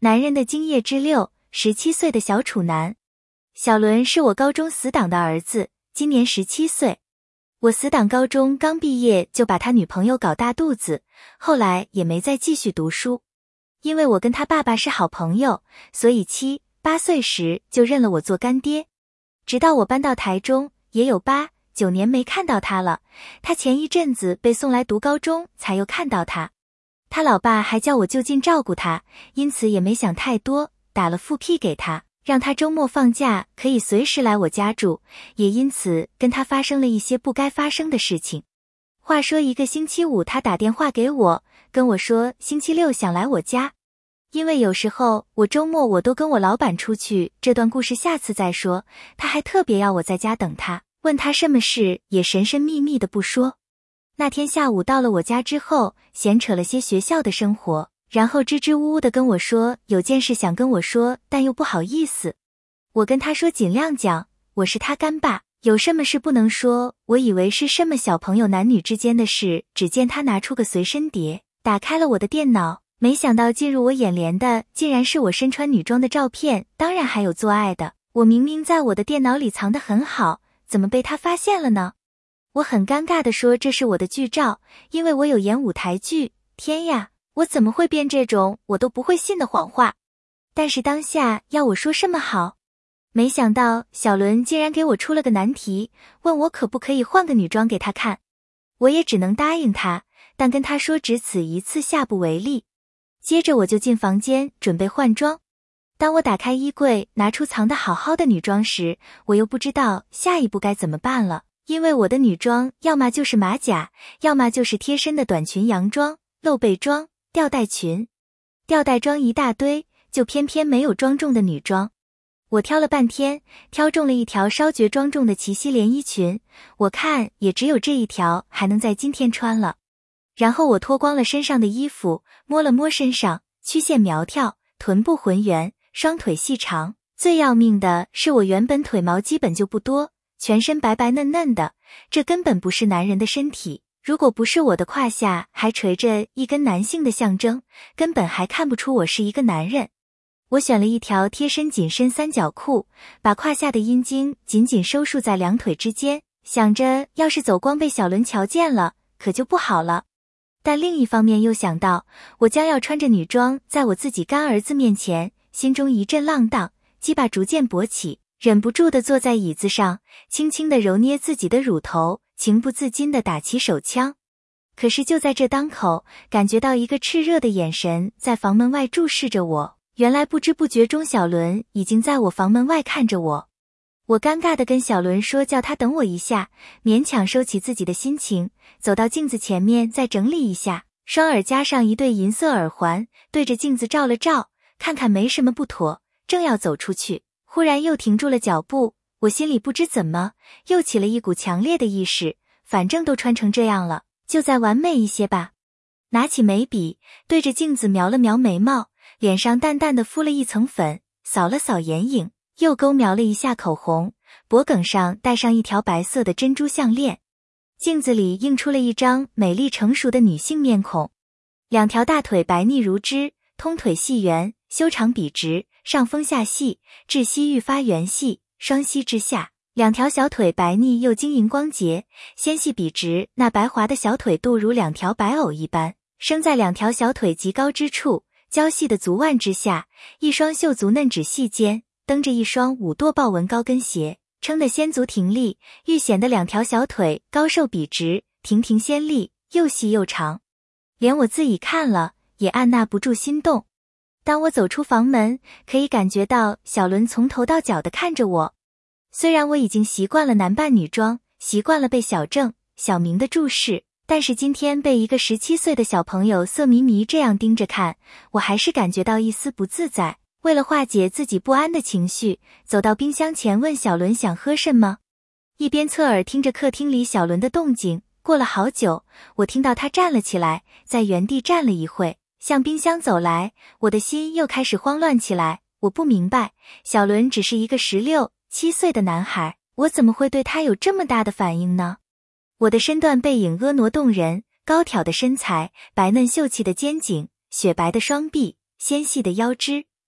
男人的精液之六，17岁的小处男。小伦是我高中死党的儿子，今年17岁。我死党高中刚毕业就把他女朋友搞大肚子，后来也没再继续读书。因为我跟他爸爸是好朋友，所以7、8岁时就认了我做干爹。直到我搬到台中，也有8、9年没看到他了。他前一阵子被送来读高中，才又看到他。他老爸还叫我就近照顾他，因此也没想太多，打了副屁给他，让他周末放假可以随时来我家住，也因此跟他发生了一些不该发生的事情。话说一个星期五他打电话给我，跟我说星期六想来我家。因为有时候我周末我都跟我老板出去，这段故事下次再说。他还特别要我在家等他，问他什么事也神神秘秘的不说。那天下午到了我家之后，闲扯了些学校的生活，然后支支吾吾的跟我说有件事想跟我说，但又不好意思。我跟他说尽量讲，我是他干爸，有什么事不能说。我以为是什么小朋友男女之间的事，只见他拿出个随身碟，打开了我的电脑，没想到进入我眼帘的竟然是我身穿女装的照片，当然还有做爱的。我明明在我的电脑里藏得很好，怎么被他发现了呢？我很尴尬地说这是我的剧照，因为我有演舞台剧。天呀，我怎么会编这种我都不会信的谎话？但是当下要我说什么好？没想到小伦竟然给我出了个难题，问我可不可以换个女装给他看。我也只能答应他，但跟他说只此一次，下不为例。接着我就进房间准备换装。当我打开衣柜拿出藏得好好的女装时，我又不知道下一步该怎么办了。因为我的女装要么就是马甲，要么就是贴身的短裙洋装、露背装、吊带裙。吊带装一大堆，就偏偏没有庄重的女装。我挑了半天，挑中了一条稍觉庄重的齐膝连衣裙，我看也只有这一条还能在今天穿了。然后我脱光了身上的衣服，摸了摸身上，曲线苗条，臀部浑圆，双腿细长。最要命的是我原本腿毛基本就不多，全身白白嫩嫩的，这根本不是男人的身体。如果不是我的胯下还垂着一根男性的象征，根本还看不出我是一个男人。我选了一条贴身紧身三角裤，把胯下的阴茎紧紧收束在两腿之间，想着要是走光被小伦瞧见了，可就不好了。但另一方面又想到，我将要穿着女装在我自己干儿子面前，心中一阵浪荡，鸡巴逐渐勃起，忍不住地坐在椅子上，轻轻地揉捏自己的乳头，情不自禁地打起手枪。可是就在这当口，感觉到一个炽热的眼神在房门外注视着我，原来不知不觉中小伦已经在我房门外看着我。我尴尬地跟小伦说叫他等我一下，勉强收起自己的心情，走到镜子前面再整理一下，双耳加上一对银色耳环，对着镜子照了照，看看没什么不妥，正要走出去，忽然又停住了脚步。我心里不知怎么又起了一股强烈的意识，反正都穿成这样了，就再完美一些吧。拿起眉笔，对着镜子描了描眉毛，脸上淡淡的敷了一层粉，扫了扫眼影，又勾描了一下口红，脖颈上戴上一条白色的珍珠项链。镜子里映出了一张美丽成熟的女性面孔，两条大腿白腻如脂，通腿细圆，修长笔直，上丰下细，至膝愈发圆细，双膝之下，两条小腿白腻又晶莹光洁，纤细笔直，那白滑的小腿肚如两条白藕一般，生在两条小腿极高之处，娇细的足腕之下，一双秀足嫩指细间蹬着一双5垛豹纹高跟鞋，撑得仙足挺立，愈显得两条小腿高瘦笔直，亭亭仙立，又细又长。连我自己看了也按捺不住心动。当我走出房门，可以感觉到小伦从头到脚地看着我。虽然我已经习惯了男扮女装，习惯了被小郑、小明的注视，但是今天被一个17岁的小朋友色迷迷这样盯着看，我还是感觉到一丝不自在。为了化解自己不安的情绪，走到冰箱前问小伦想喝什么，一边侧耳听着客厅里小伦的动静。过了好久，我听到他站了起来，在原地站了一会，向冰箱走来，我的心又开始慌乱起来。我不明白，小伦只是一个16、7岁的男孩，我怎么会对他有这么大的反应呢？我的身段背影婀娜动人，高挑的身材，白嫩秀气的肩颈，雪白的双臂，纤细的腰肢，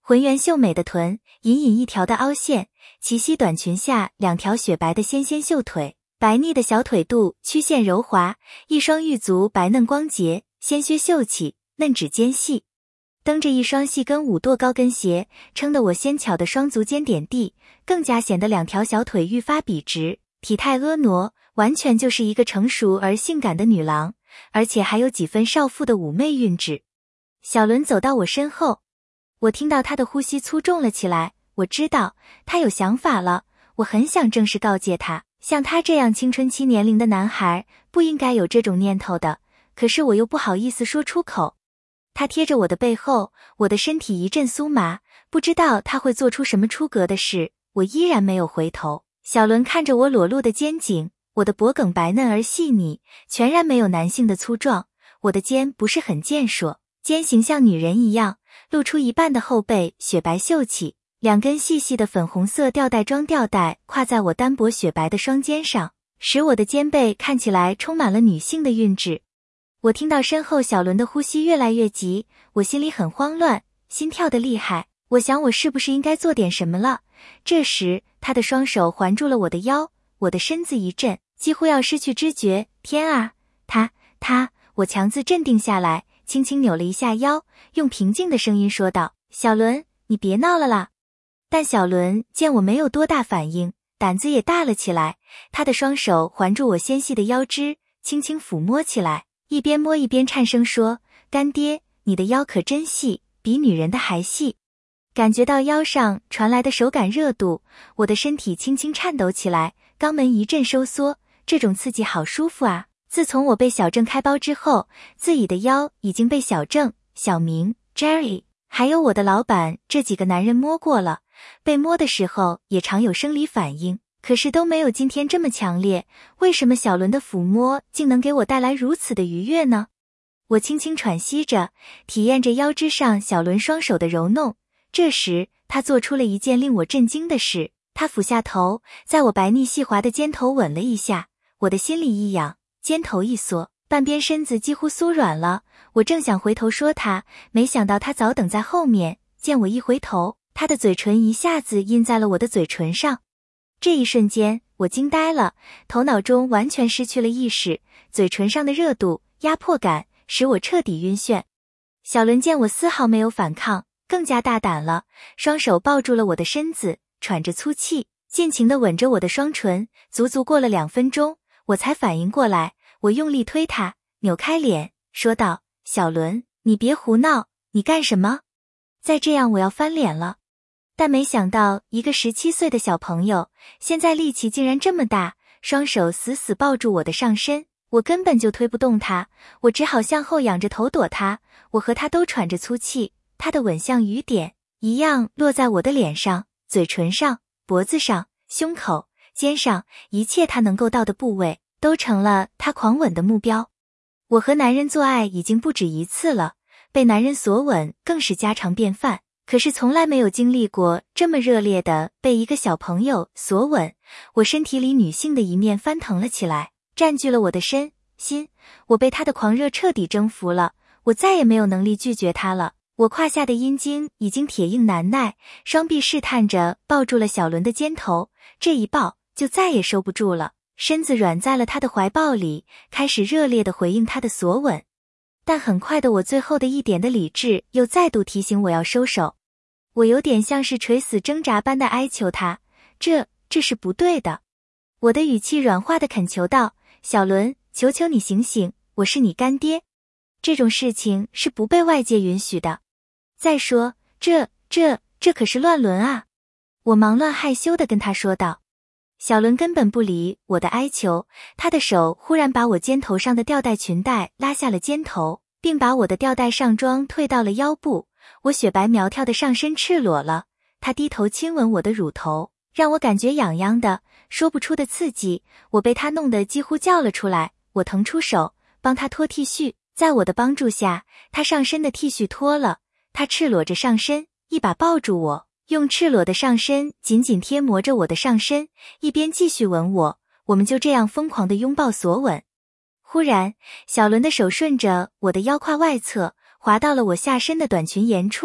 浑圆秀美的臀，隐隐一条的凹陷，齐膝短裙下2条雪白的纤纤秀腿，白腻的小腿肚曲线柔滑，一双玉足白嫩光洁，鲜靴秀气，嫩指尖细。蹬着一双细跟5垛高跟鞋，撑得我纤巧的双足尖点地，更加显得2条小腿愈发笔直，体态婀娜，完全就是一个成熟而性感的女郎，而且还有几分少妇的妩媚韵致。小伦走到我身后，我听到他的呼吸粗重了起来，我知道他有想法了，我很想正式告诫他，像他这样青春期年龄的男孩不应该有这种念头的，可是我又不好意思说出口。他贴着我的背后，我的身体一阵酥麻，不知道他会做出什么出格的事，我依然没有回头。小伦看着我裸露的肩颈，我的脖颈白嫩而细腻，全然没有男性的粗壮，我的肩不是很健硕，肩形像女人一样，露出一半的后背雪白秀气，2根细细的粉红色吊带装吊带挎在我单薄雪白的双肩上，使我的肩背看起来充满了女性的韵致。我听到身后小伦的呼吸越来越急，我心里很慌乱，心跳得厉害，我想我是不是应该做点什么了。这时他的双手环住了我的腰，我的身子一震，几乎要失去知觉。天啊，我强自镇定下来，轻轻扭了一下腰，用平静的声音说道：小伦，你别闹了啦。但小伦见我没有多大反应，胆子也大了起来，他的双手环住我纤细的腰肢，轻轻抚摸起来，一边摸一边颤声说：干爹，你的腰可真细，比女人的还细。感觉到腰上传来的手感热度，我的身体轻轻颤抖起来，肛门一阵收缩，这种刺激好舒服啊。自从我被小郑开包之后，自己的腰已经被小郑、小明、Jerry 还有我的老板这几个男人摸过了，被摸的时候也常有生理反应，可是都没有今天这么强烈。为什么小伦的抚摸竟能给我带来如此的愉悦呢？我轻轻喘息着，体验着腰肢上小伦双手的揉弄。这时他做出了一件令我震惊的事，他俯下头，在我白腻细滑的肩头吻了一下，我的心里一痒，肩头一缩，半边身子几乎酥软了。我正想回头说他，没想到他早等在后面，见我一回头，他的嘴唇一下子印在了我的嘴唇上。这一瞬间我惊呆了，头脑中完全失去了意识，嘴唇上的热度、压迫感使我彻底晕眩。小伦见我丝毫没有反抗，更加大胆了，双手抱住了我的身子，喘着粗气，尽情地吻着我的双唇。足足过了2分钟，我才反应过来，我用力推他，扭开脸，说道：小伦，你别胡闹，你干什么？再这样我要翻脸了。但没想到一个17岁的小朋友，现在力气竟然这么大，双手死死抱住我的上身，我根本就推不动他，我只好向后仰着头躲他。我和他都喘着粗气，他的吻像雨点一样落在我的脸上、嘴唇上、脖子上、胸口、肩上，一切他能够到的部位都成了他狂吻的目标。我和男人做爱已经不止一次了，被男人所吻更是家常便饭，可是从来没有经历过这么热烈的被一个小朋友所吻。我身体里女性的一面翻腾了起来，占据了我的心，我被他的狂热彻底征服了，我再也没有能力拒绝他了。我胯下的阴茎已经铁硬难耐，双臂试探着抱住了小伦的肩头，这一抱就再也收不住了，身子软在了他的怀抱里，开始热烈地回应他的索吻。但很快的，我最后的一点的理智又再度提醒我要收手。我有点像是垂死挣扎般的哀求他，这是不对的。我的语气软化地恳求道：小伦，求求你醒醒，我是你干爹，这种事情是不被外界允许的。再说，这可是乱伦啊！我忙乱害羞地跟他说道。小伦根本不理我的哀求，他的手忽然把我肩头上的吊带裙带拉下了肩头，并把我的吊带上装退到了腰部。我雪白苗条的上身赤裸了，他低头亲吻我的乳头，让我感觉痒痒的，说不出的刺激。我被他弄得几乎叫了出来，我腾出手帮他脱 T 恤，在我的帮助下，他上身的 T 恤脱了，他赤裸着上身，一把抱住我，用赤裸的上身紧紧贴磨着我的上身，一边继续吻我。我们就这样疯狂地拥抱索吻。忽然，小伦的手顺着我的腰胯外侧滑到了我下身的短裙沿处，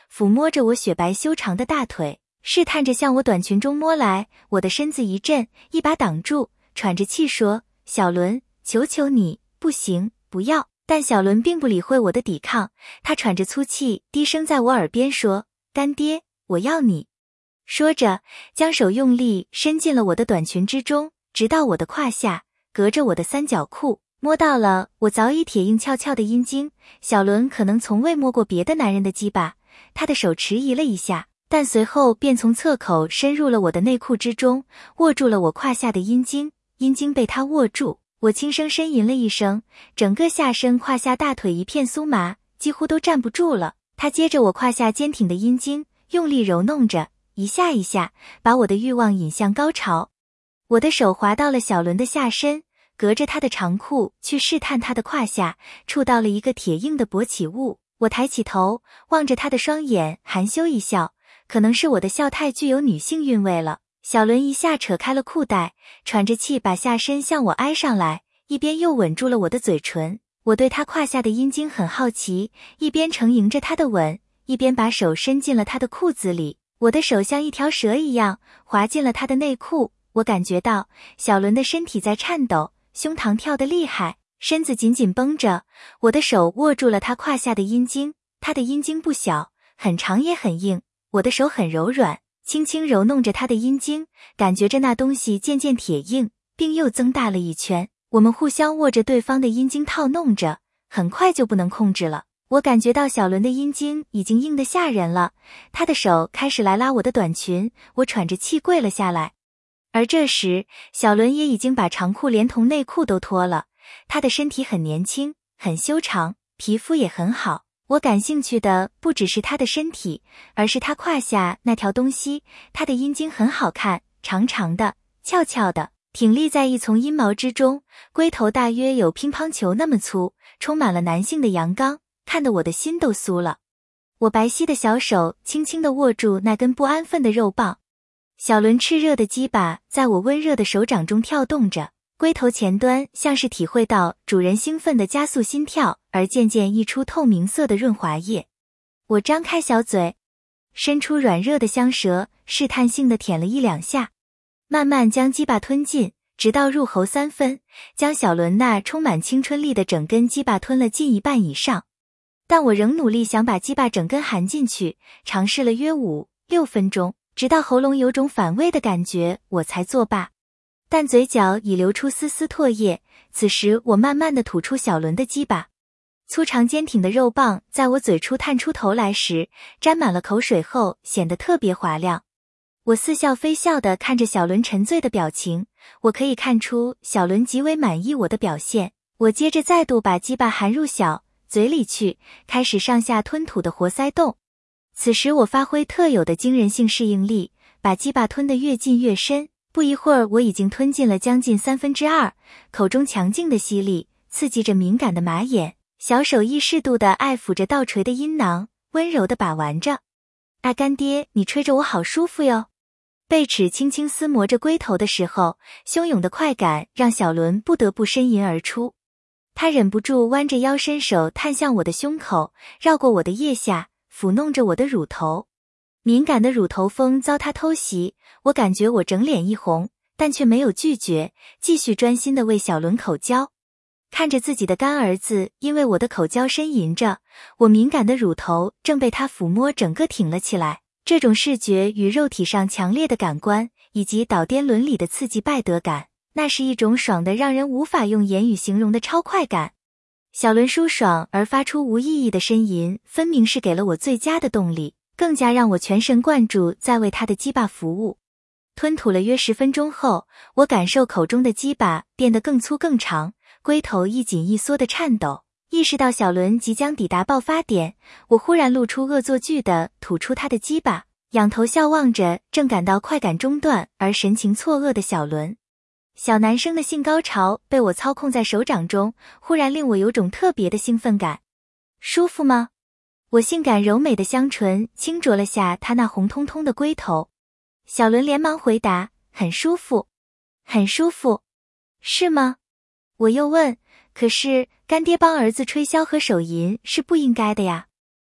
抚摸着我雪白修长的大腿，试探着向我短裙中摸来。我的身子一震，一把挡住，喘着气说：小伦，求求你，不行，不要。但小伦并不理会我的抵抗，他喘着粗气，低声在我耳边说：干爹，我要你。说着，将手用力伸进了我的短裙之中，直到我的胯下，隔着我的三角裤，摸到了我早已铁硬翘翘的阴茎。小伦可能从未摸过别的男人的鸡巴，他的手迟疑了一下，但随后便从侧口深入了我的内裤之中，握住了我胯下的阴茎。阴茎被他握住，我轻声呻吟了一声，整个下身胯下大腿一片酥麻，几乎都站不住了。他接着我胯下坚挺的阴茎，用力揉弄着，一下一下，把我的欲望引向高潮。我的手滑到了小伦的下身，隔着他的长裤去试探他的胯下，触到了一个铁硬的勃起物。我抬起头，望着他的双眼，含羞一笑，可能是我的笑太具有女性韵味了。小伦一下扯开了裤带，喘着气把下身向我挨上来，一边又吻住了我的嘴唇。我对他胯下的阴茎很好奇，一边承迎着他的吻，一边把手伸进了他的裤子里。我的手像一条蛇一样滑进了他的内裤，我感觉到小伦的身体在颤抖，胸膛跳得厉害，身子紧紧绷着。我的手握住了他胯下的阴茎，他的阴茎不小，很长也很硬，我的手很柔软，轻轻揉弄着他的阴茎，感觉着那东西渐渐铁硬，并又增大了一圈。我们互相握着对方的阴茎套弄着，很快就不能控制了。我感觉到小伦的阴茎已经硬得吓人了，他的手开始来拉我的短裙，我喘着气跪了下来。而这时，小伦也已经把长裤连同内裤都脱了，他的身体很年轻，很修长，皮肤也很好。我感兴趣的不只是他的身体，而是他胯下那条东西。他的阴茎很好看，长长的，翘翘的，挺立在一丛阴毛之中，龟头大约有乒乓球那么粗，充满了男性的阳刚，看得我的心都酥了。我白皙的小手轻轻地握住那根不安分的肉棒，小伦炽热的鸡巴在我温热的手掌中跳动着，龟头前端像是体会到主人兴奋的加速心跳，而渐渐溢出透明色的润滑液。我张开小嘴，伸出软热的香舌，试探性地舔了一两下，慢慢将鸡巴吞进，直到入喉3分，将小伦那充满青春力的整根鸡巴吞了近一半以上。但我仍努力想把鸡巴整根含进去，尝试了约5、6分钟，直到喉咙有种反胃的感觉，我才作罢。但嘴角已流出丝丝唾液，此时我慢慢地吐出小伦的鸡巴。粗长坚挺的肉棒在我嘴处探出头来时，沾满了口水后显得特别滑亮。我似笑非笑地看着小伦沉醉的表情，我可以看出小伦极为满意我的表现。我接着再度把鸡巴含入小嘴里去，开始上下吞吐的活塞动。此时我发挥特有的惊人性适应力，把鸡巴吞得越进越深，不一会儿我已经吞进了将近2/3，口中强劲的吸力刺激着敏感的马眼，小手亦适度地爱抚着倒垂的阴囊，温柔地把玩着。啊，干爹，你吹着我好舒服哟。贝齿轻轻撕磨着龟头的时候，汹涌的快感让小伦不得不呻吟而出。他忍不住弯着腰，伸手探向我的胸口，绕过我的腋下，抚弄着我的乳头。敏感的乳头峰遭他偷袭，我感觉我整脸一红，但却没有拒绝，继续专心地为小伦口交。看着自己的干儿子因为我的口交呻吟着，我敏感的乳头正被他抚摸整个挺了起来。这种视觉与肉体上强烈的感官，以及导颠伦理的刺激败德感，那是一种爽的让人无法用言语形容的超快感。小伦舒爽而发出无意义的呻吟，分明是给了我最佳的动力，更加让我全神贯注在为他的鸡巴服务。吞吐了约10分钟后，我感受口中的鸡巴变得更粗更长，龟头一紧一缩的颤抖。意识到小伦即将抵达爆发点，我忽然露出恶作剧地吐出他的鸡巴，仰头笑望着正感到快感中断而神情错愕的小伦。小男生的性高潮被我操控在手掌中，忽然令我有种特别的兴奋感。舒服吗？我性感柔美的香唇轻啄了下他那红彤彤的龟头。小伦连忙回答，很舒服，很舒服。是吗？我又问，可是干爹帮儿子吹箫和手淫是不应该的呀。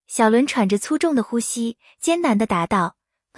小伦喘着粗重的呼吸，艰难地答道：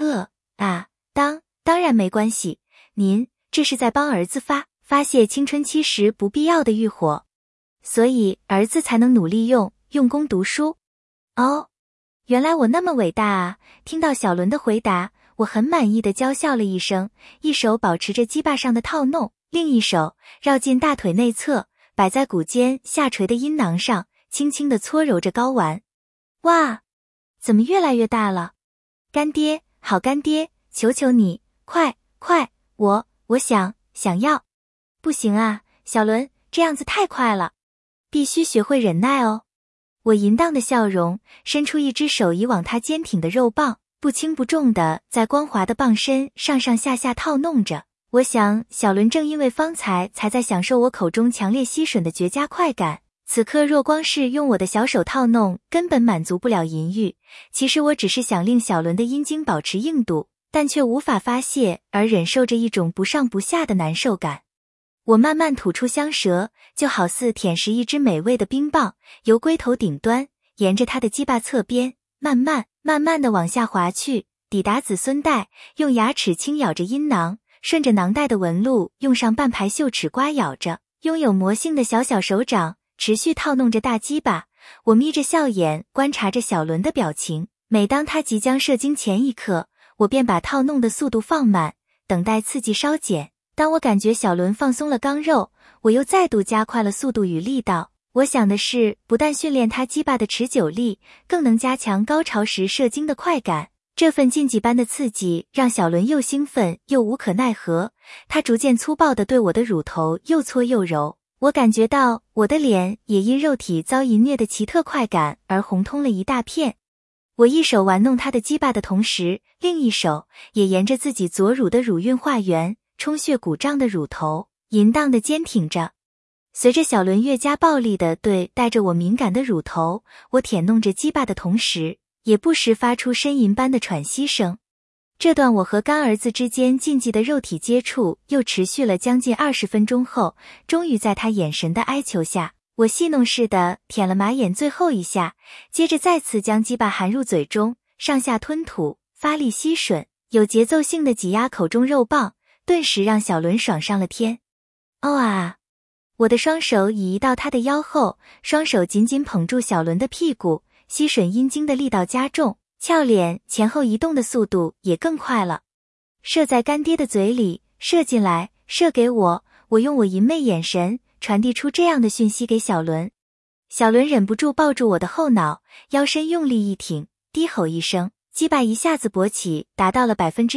当然没关系，您这是在帮儿子发泄青春期时不必要的欲火，所以儿子才能努力用功读书。哦，原来我那么伟大啊！听到小伦的回答，我很满意地娇笑了一声，一手保持着鸡巴上的套弄，另一手绕进大腿内侧，摆在骨尖下垂的阴囊上，轻轻地搓揉着睾丸。哇，怎么越来越大了？干爹，好干爹，求求你，快，我想要。不行啊，小伦，这样子太快了，必须学会忍耐哦。我淫荡的笑容，伸出一只手移往他坚挺的肉棒，不轻不重地在光滑的棒身上上下下套弄着。我想，小伦正因为方才在享受我口中强烈吸吮的绝佳快感，此刻若光是用我的小手套弄，根本满足不了淫欲。其实我只是想令小伦的阴茎保持硬度，但却无法发泄，而忍受着一种不上不下的难受感。我慢慢吐出香舌，就好似舔食一只美味的冰棒，由龟头顶端沿着他的鸡巴侧边慢慢地往下滑去，抵达子孙带，用牙齿轻咬着阴囊，顺着囊袋的纹路用上半排秀齿刮咬着，拥有魔性的小手掌持续套弄着大鸡巴。我眯着笑眼观察着小伦的表情，每当他即将射精前一刻，我便把套弄的速度放慢，等待刺激稍减。当我感觉小伦放松了肛肉，我又再度加快了速度与力道。我想的是，不但训练他鸡巴的持久力，更能加强高潮时射精的快感。这份禁忌般的刺激让小伦又兴奋又无可奈何，他逐渐粗暴地对我的乳头又搓又揉。我感觉到我的脸也因肉体遭淫虐的奇特快感而红通了一大片。我一手玩弄他的鸡巴的同时，另一手也沿着自己左乳的乳晕画圆，充血鼓胀的乳头淫荡地坚挺着。随着小伦越加暴力地对带着我敏感的乳头，我舔弄着鸡巴的同时，也不时发出呻吟般的喘息声。这段我和干儿子之间禁忌的肉体接触又持续了将近20分钟后，终于在他眼神的哀求下，我戏弄似的舔了马眼最后一下，接着再次将鸡巴含入嘴中，上下吞吐，发力吸吮，有节奏性的挤压口中肉棒，顿时让小伦爽上了天。哦啊！我的双手已移到他的腰后，双手紧紧捧住小伦的屁股，吸吮阴茎的力道加重，俏脸前后移动的速度也更快了。射在干爹的嘴里，射进来，射给我，我用我淫媚眼神传递出这样的讯息给小伦。小伦忍不住抱住我的后脑，腰身用力一挺，低吼一声，鸡巴一下子勃起达到了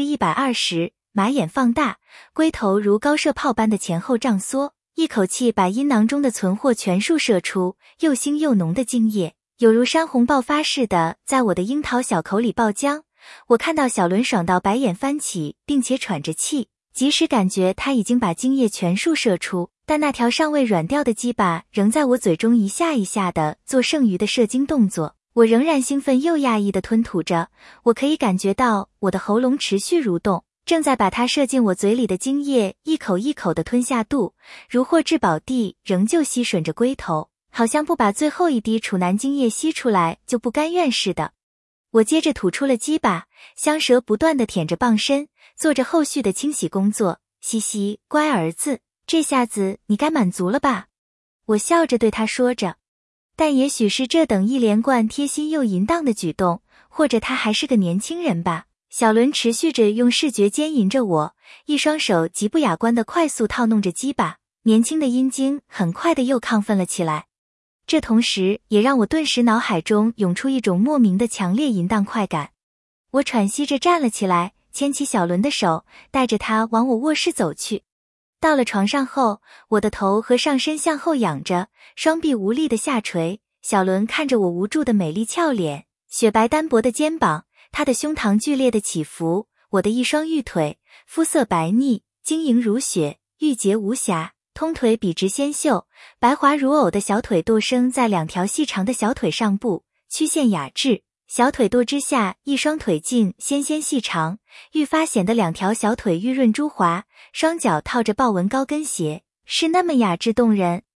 120%， 马眼放大，龟头如高射炮般的前后胀缩，一口气把阴囊中的存货全数射出，又腥又浓的精液有如山洪爆发似的在我的樱桃小口里爆浆。我看到小伦爽到白眼翻起，并且喘着气，即使感觉他已经把精液全数射出，但那条尚未软掉的鸡巴仍在我嘴中一下一下的做剩余的射精动作。我仍然兴奋又压抑的吞吐着，我可以感觉到我的喉咙持续蠕动，正在把它射进我嘴里的精液一口一口的吞下肚，如获至宝地仍旧吸吮着龟头，好像不把最后一滴处男精液吸出来就不甘愿似的。我接着吐出了鸡巴，香舌不断地舔着棒身，做着后续的清洗工作。嘻嘻，乖儿子，这下子你该满足了吧？我笑着对他说着。但也许是这等一连贯贴心又淫荡的举动，或者他还是个年轻人吧。小伦持续着用视觉奸淫着我，一双手极不雅观的快速套弄着鸡巴，年轻的阴茎很快的又亢奋了起来。这同时也让我顿时脑海中涌出一种莫名的强烈淫荡快感。我喘息着站了起来，牵起小伦的手，带着他往我卧室走去。到了床上后，我的头和上身向后仰着，双臂无力的下垂。小伦看着我无助的美丽俏脸，雪白单薄的肩膀，他的胸膛剧烈的起伏，我的一双玉腿，肤色白腻，晶莹如雪，玉洁无瑕，通腿笔直纤秀，白滑如藕的小腿垛生在两条细长的小腿上部，曲线雅致。小腿垛之下，一双腿径纤细长，愈发显得两条小腿玉润珠滑，双脚套着豹纹高跟鞋，是那么雅致动人。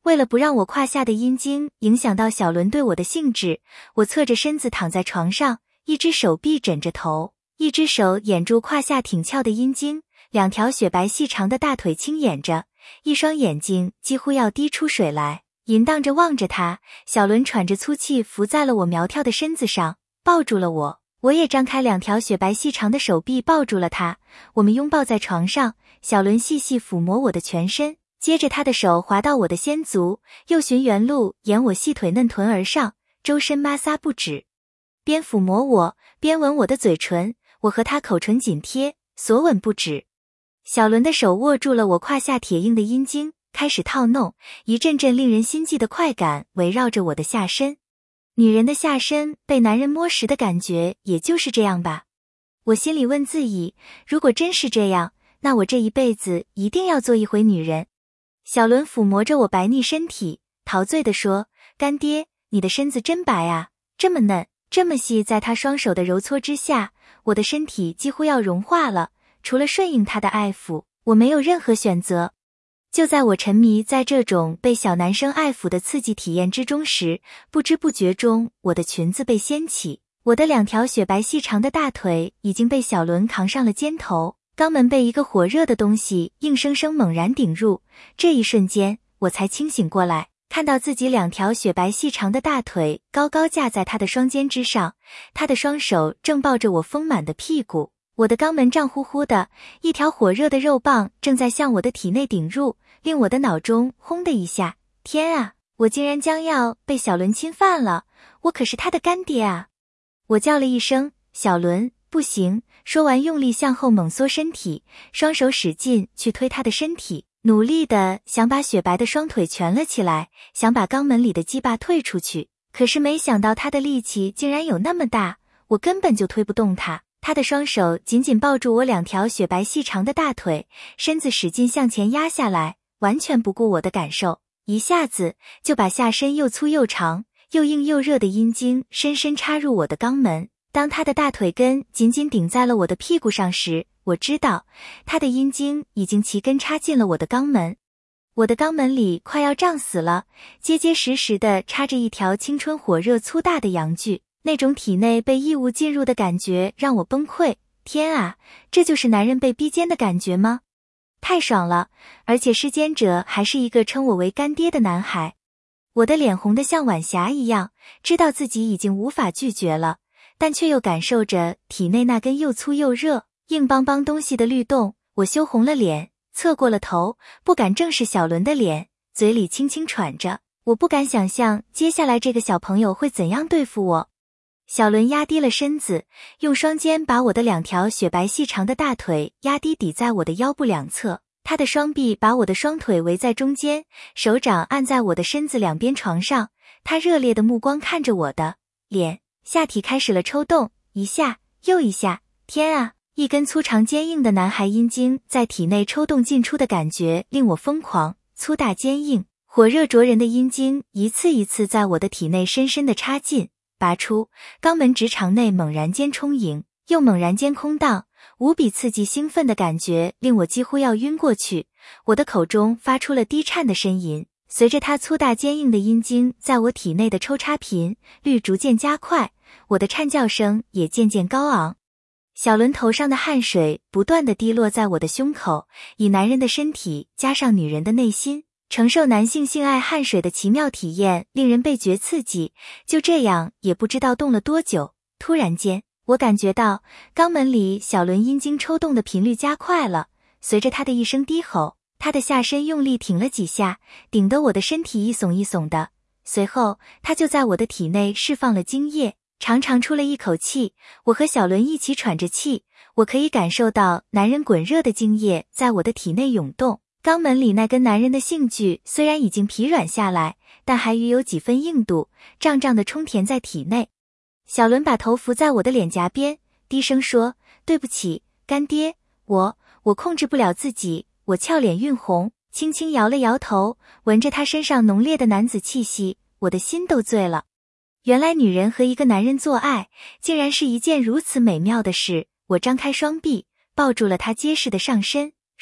为了不让我胯下的阴茎影响到小伦对我的兴致，我侧着身子躺在床上，一只手臂枕着头，一只手掩住胯下挺翘的阴茎，两条雪白细长的大腿轻掩着，一双眼睛几乎要滴出水来，淫荡着望着他。小伦喘着粗气伏在了我苗条的身子上，抱住了我，我也张开两条雪白细长的手臂抱住了他。我们拥抱在床上，小伦细细抚摸我的全身，接着他的手滑到我的仙足，又循原路沿我细腿嫩臀而上，周身摩挲不止，边抚摸我边吻我的嘴唇，我和他口唇紧贴，索吻不止。小伦的手握住了我胯下铁硬的阴茎，开始套弄，一阵阵令人心悸的快感围绕着我的下身。女人的下身被男人摸时的感觉也就是这样吧。我心里问自己，如果真是这样，那我这一辈子一定要做一回女人。小伦抚摸着我白腻身体，陶醉地说，干爹，你的身子真白啊，这么嫩，这么细。在他双手的揉搓之下，我的身体几乎要融化了，除了顺应他的爱抚，我没有任何选择。就在我沉迷在这种被小男生爱抚的刺激体验之中时，不知不觉中我的裙子被掀起，我的两条雪白细长的大腿已经被小伦扛上了肩头，肛门被一个火热的东西硬生生猛然顶入。这一瞬间我才清醒过来，看到自己两条雪白细长的大腿高高架在他的双肩之上，他的双手正抱着我丰满的屁股，我的肛门胀乎乎的，一条火热的肉棒正在向我的体内顶入，令我的脑中轰的一下，天啊，我竟然将要被小伦侵犯了，我可是他的干爹啊！我叫了一声，小伦，不行，说完用力向后猛缩身体，双手使劲去推他的身体，努力的想把雪白的双腿蜷了起来，想把肛门里的鸡巴退出去，可是没想到他的力气竟然有那么大，我根本就推不动他。他的双手紧紧抱住我两条雪白细长的大腿，身子使劲向前压下来，完全不顾我的感受，一下子就把下身又粗又长又硬又热的阴茎深深插入我的肛门。当他的大腿根紧紧顶在了我的屁股上时，我知道他的阴茎已经齐根插进了我的肛门。我的肛门里快要胀死了，结结实实的插着一条青春火热粗大的阳具，那种体内被异物进入的感觉让我崩溃。天啊，这就是男人被逼奸的感觉吗？太爽了，而且施奸者还是一个称我为干爹的男孩。我的脸红得像晚霞一样，知道自己已经无法拒绝了，但却又感受着体内那根又粗又热硬邦邦东西的律动。我羞红了脸，侧过了头，不敢正视小伦的脸，嘴里轻轻喘着，我不敢想象接下来这个小朋友会怎样对付我。小伦压低了身子，用双肩把我的两条雪白细长的大腿压低抵在我的腰部两侧，他的双臂把我的双腿围在中间，手掌按在我的身子两边床上，他热烈的目光看着我的脸，下体开始了抽动，一下又一下，天啊，一根粗长坚硬的男孩阴茎在体内抽动进出的感觉令我疯狂，粗大坚硬火热灼人的阴茎一次一次在我的体内深深地插进拔出，肛门直肠内猛然间充盈，又猛然间空荡，无比刺激兴奋的感觉令我几乎要晕过去。我的口中发出了低颤的呻吟，随着他粗大坚硬的阴茎在我体内的抽插频率逐渐加快，我的颤叫声也渐渐高昂。小伦头上的汗水不断地滴落在我的胸口，以男人的身体加上女人的内心，承受男性性爱汗水的奇妙体验令人倍觉刺激。就这样也不知道动了多久，突然间我感觉到肛门里小伦阴茎抽动的频率加快了，随着他的一声低吼，他的下身用力挺了几下，顶得我的身体一耸一耸的，随后他就在我的体内释放了精液，长长出了一口气。我和小伦一起喘着气，我可以感受到男人滚热的精液在我的体内涌动，肛门里那根男人的性具虽然已经疲软下来，但还余有几分硬度，胀胀地充填在体内。小伦把头伏在我的脸颊边，低声说，对不起，干爹，我控制不了自己。我俏脸晕红，轻轻摇了摇头，闻着他身上浓烈的男子气息，我的心都醉了。原来女人和一个男人做爱，竟然是一件如此美妙的事。我张开双臂，抱住了他结实的上身，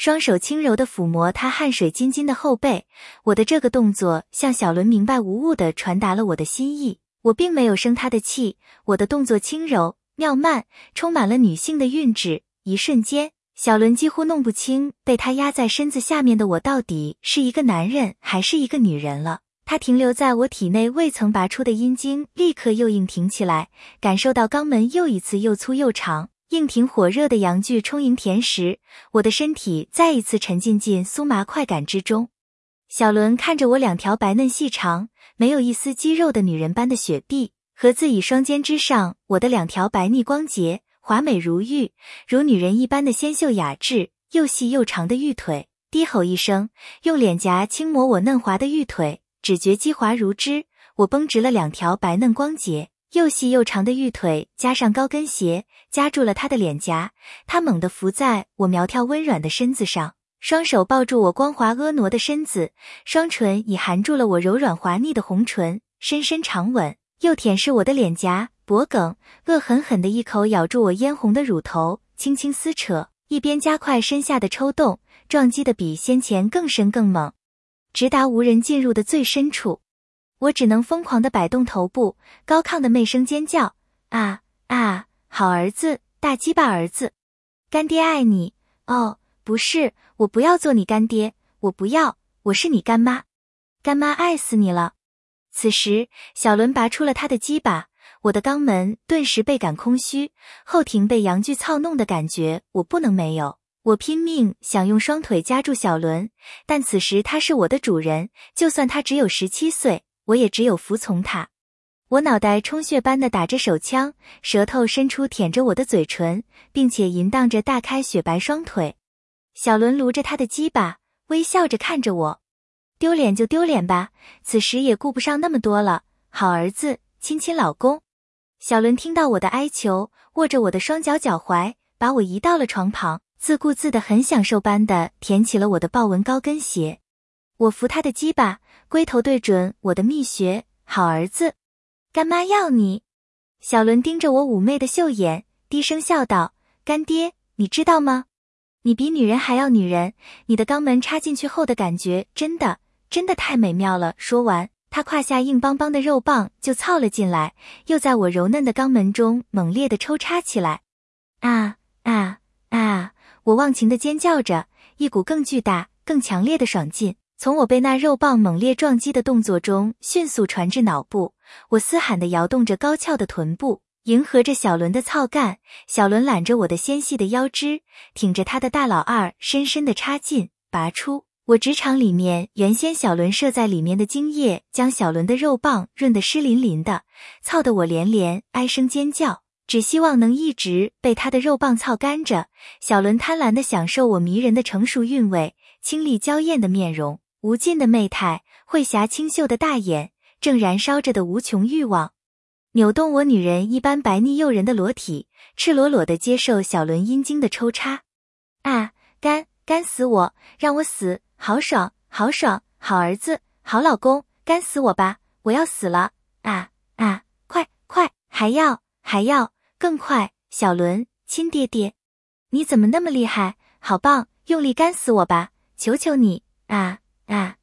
双手轻柔地抚摸他汗水津津的后背。我的这个动作向小伦明白无误地传达了我的心意。我并没有生他的气，我的动作轻柔妙曼，充满了女性的韵致。一瞬间，小伦几乎弄不清被他压在身子下面的我到底是一个男人还是一个女人了。他停留在我体内未曾拔出的阴茎立刻又硬挺起来，感受到肛门又一次又粗又长，硬挺火热的阳具充盈甜食，我的身体再一次沉浸进酥麻快感之中。小伦看着我两条白嫩细长，没有一丝肌肉的女人般的雪臂，和自以双肩之上我的两条白腻光洁、华美如玉，如女人一般的纤秀雅致，又细又长的玉腿，低吼一声，用脸颊轻磨我嫩滑的玉腿，只觉肌滑如脂。我绷直了两条白嫩光洁、又细又长的玉腿，加上高跟鞋，夹住了他的脸颊。他猛地伏在我苗条温软的身子上，双手抱住我光滑婀娜的身子，双唇已含住了我柔软滑腻的红唇，深深长吻，又舔舐我的脸颊、脖颈，恶狠狠地一口咬住我嫣红的乳头，轻轻撕扯，一边加快身下的抽动，撞击得比先前更深更猛，直达无人进入的最深处。我只能疯狂地摆动头部，高亢的媚声尖叫，啊啊，好儿子，大鸡巴儿子，干爹爱你。哦，不是，我不要做你干爹，我不要，我是你干妈，干妈爱死你了。此时小伦拔出了他的鸡巴，我的肛门顿时倍感空虚，后庭被阳具操弄的感觉我不能没有。我拼命想用双腿夹住小伦，但此时他是我的主人，就算他只有17岁，我也只有服从他。我脑袋充血般的打着手枪，舌头伸出舔着我的嘴唇，并且淫荡着大开雪白双腿。小伦撸着他的鸡巴，微笑着看着我。丢脸就丢脸吧，此时也顾不上那么多了，好儿子，亲亲老公。小伦听到我的哀求，握着我的双脚脚踝，把我移到了床旁，自顾自的很享受般的舔起了我的豹纹高跟鞋。我扶他的鸡巴，龟头对准我的蜜穴，好儿子，干妈要你。小伦盯着我妩媚的秀眼，低声笑道，干爹，你知道吗？你比女人还要女人，你的肛门插进去后的感觉真的太美妙了。说完，他胯下硬邦邦的肉棒就操了进来，又在我柔嫩的肛门中猛烈地抽插起来。啊啊啊！我忘情地尖叫着，一股更巨大、更强烈的爽劲从我被那肉棒猛烈撞击的动作中迅速传至脑部。我嘶喊地摇动着高翘的臀部，迎合着小伦的操干。小伦揽着我的纤细的腰肢，挺着他的大老二深深地插进拔出。我直肠里面原先小伦射在里面的精液将小伦的肉棒润得湿淋淋的，操得我连连哀声尖叫，只希望能一直被他的肉棒操干着。小伦贪婪地享受我迷人的成熟韵味，清丽娇艳的面容，无尽的媚态，慧霞清秀的大眼，正燃烧着的无穷欲望。扭动我女人一般白腻诱人的裸体，赤裸裸地接受小伦阴茎的抽插。啊，干死我，让我死，好爽，好爽，好儿子，好老公，干死我吧，我要死了。啊啊，快，还要，更快，小伦，亲爹爹，你怎么那么厉害，好棒，用力干死我吧，求求你。啊啊，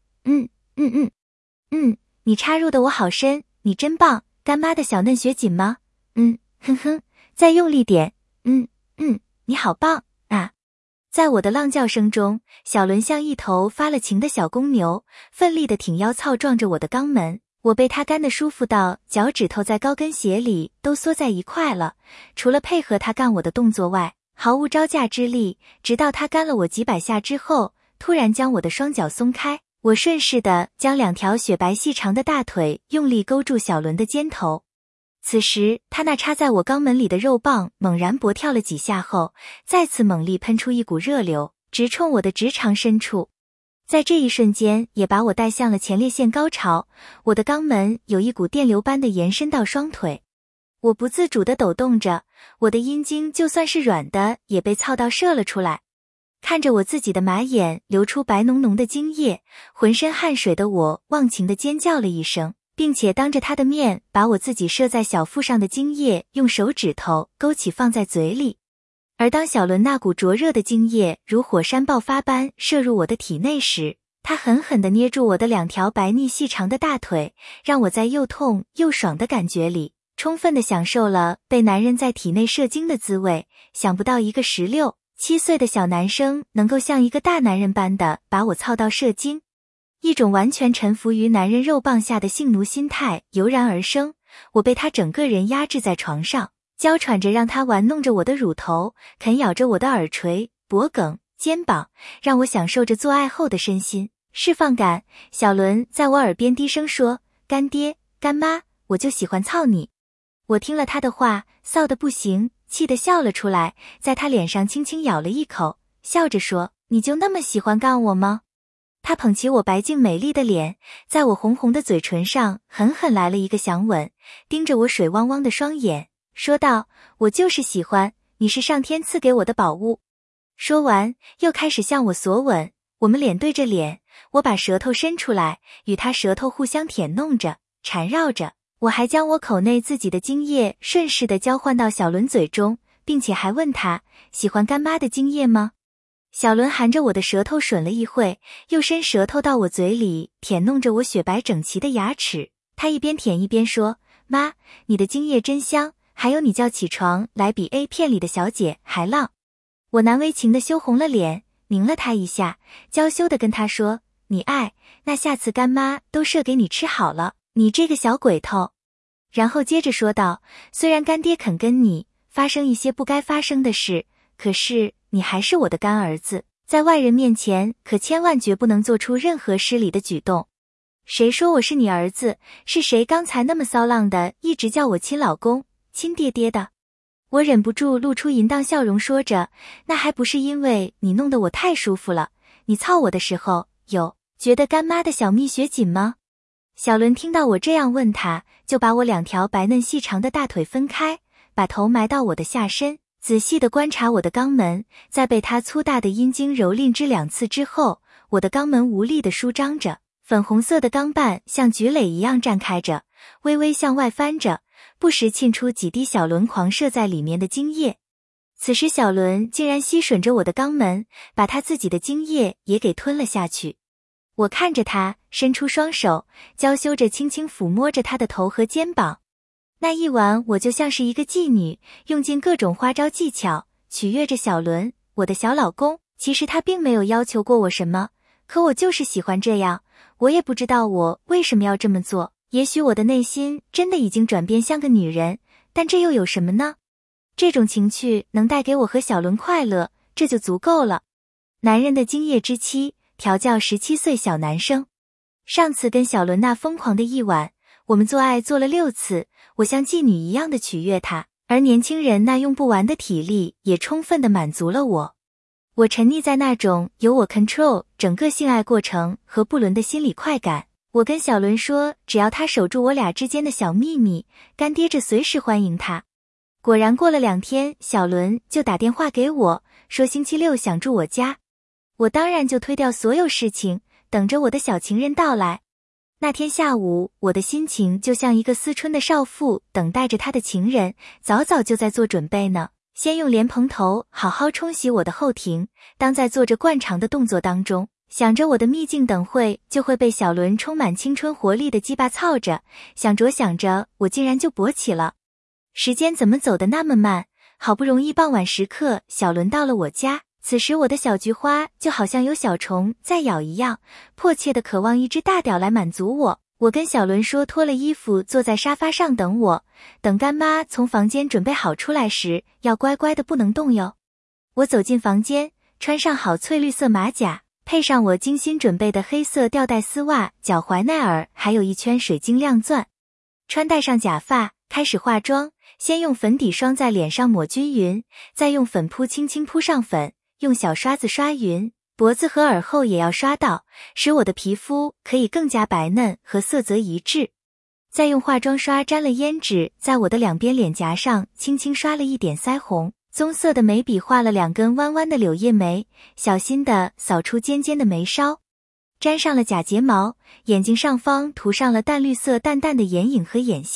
你插入的我好深，你真棒，干妈的小嫩雪紧吗？哼哼，再用力点。你好棒啊！在我的浪叫声中，小伦像一头发了情的小公牛，奋力地挺腰操撞着我的肛门。我被他干得舒服到脚趾头在高跟鞋里都缩在一块了，除了配合他干我的动作外，毫无招架之力，直到他干了我几百下之后，突然将我的双脚松开。我顺势地将两条雪白细长的大腿用力勾住小伦的肩头。此时他那插在我肛门里的肉棒猛然搏跳了几下后，再次猛力喷出一股热流，直冲我的直肠深处。在这一瞬间也把我带向了前列腺高潮，我的肛门有一股电流般的延伸到双腿。我不自主地抖动着，我的阴茎就算是软的也被操到射了出来。看着我自己的马眼流出白浓浓的精液，浑身汗水的我忘情地尖叫了一声，并且当着他的面把我自己射在小腹上的精液用手指头勾起放在嘴里。 而当小伦那股灼热的精液如火山爆发般射入我的体内时，他狠狠地捏住我的2条白腻细长的大腿，让我在又痛又爽的感觉里，充分地享受了被男人在体内射精的滋味。想不到一个16、7岁的小男生能够像一个大男人般的把我操到射精，一种完全臣服于男人肉棒下的性奴心态油然而生。我被他整个人压制在床上，娇喘着让他玩弄着我的乳头，啃咬着我的耳垂、脖颈、肩膀，让我享受着做爱后的身心释放感。小伦在我耳边低声说：“干爹，干妈，我就喜欢操你。”我听了他的话，臊得不行，气得笑了出来，在他脸上轻轻咬了一口，笑着说：“你就那么喜欢干我吗？”他捧起我白净美丽的脸，在我红红的嘴唇上狠狠来了一个响吻，盯着我水汪汪的双眼，说道：“我就是喜欢，你是上天赐给我的宝物。”说完，又开始向我索吻，我们脸对着脸，我把舌头伸出来，与他舌头互相舔弄着，缠绕着，我还将我口内自己的精液顺势地交换到小伦嘴中，并且还问他：“喜欢干妈的精液吗？”小伦含着我的舌头吮了一会，又伸舌头到我嘴里舔弄着我雪白整齐的牙齿，他一边舔一边说：“妈，你的精液真香，还有你叫起床来比 A 片里的小姐还浪。”我难为情地羞红了脸，拧了他一下，娇羞地跟他说：“你爱，那下次干妈都射给你吃好了，你这个小鬼头。”然后接着说道：“虽然干爹肯跟你发生一些不该发生的事，可是你还是我的干儿子，在外人面前可千万绝不能做出任何失礼的举动。”谁说我是你儿子？是谁刚才那么骚浪的一直叫我亲老公、亲爹爹的？我忍不住露出淫荡笑容，说着：“那还不是因为你弄得我太舒服了？你操我的时候，有觉得干妈的小蜜雪紧吗？”小伦听到我这样问他，就把我2条白嫩细长的大腿分开，把头埋到我的下身，仔细地观察我的肛门。在被他粗大的阴茎蹂躏之2次之后，我的肛门无力地舒张着，粉红色的肛瓣像菊蕾一样绽开着，微微向外翻着，不时沁出几滴小伦狂射在里面的精液。此时小伦竟然吸吮着我的肛门，把他自己的精液也给吞了下去。我看着他，伸出双手，娇羞着轻轻抚摸着他的头和肩膀。那一晚，我就像是一个妓女，用尽各种花招技巧，取悦着小伦，我的小老公。其实他并没有要求过我什么，可我就是喜欢这样，我也不知道我为什么要这么做。也许我的内心真的已经转变像个女人，但这又有什么呢？这种情趣能带给我和小伦快乐，这就足够了。男人的精液之妻，调教17岁小男生。上次跟小伦那疯狂的一晚，我们做爱做了6次，我像妓女一样的取悦他，而年轻人那用不完的体力也充分的满足了我。我沉溺在那种由我 control 整个性爱过程和不伦的心理快感。我跟小伦说，只要他守住我俩之间的小秘密，干爹着随时欢迎他。果然过了2天，小伦就打电话给我，说星期6想住我家。我当然就推掉所有事情，等着我的小情人到来。那天下午，我的心情就像一个思春的少妇，等待着她的情人，早早就在做准备呢。先用莲蓬头好好冲洗我的后庭，当在做着惯常的动作当中，想着我的秘境等会就会被小伦充满青春活力的鸡巴操着，想着想着，我竟然就勃起了。时间怎么走得那么慢？好不容易傍晚时刻，小伦到了我家。此时我的小菊花就好像有小虫在咬一样，迫切地渴望一只大屌来满足我。我跟小伦说脱了衣服坐在沙发上等我，等干妈从房间准备好出来时，要乖乖的不能动哟。我走进房间，穿上好翠绿色马甲，配上我精心准备的黑色吊带丝袜，脚踝内耳还有一圈水晶亮钻。穿戴上假发，开始化妆，先用粉底霜在脸上抹均匀，再用粉扑轻轻扑上粉，用小刷子刷匀，脖子和耳后也要刷到，使我的皮肤可以更加白嫩和色泽一致。再用化妆刷沾了胭脂，在我的2边脸颊上轻轻刷了一点腮红，棕色的眉笔画了2根弯弯的柳叶眉，小心地扫出尖尖的眉梢，沾上了假睫毛，眼睛上方涂上了淡绿色淡淡的眼影和眼线，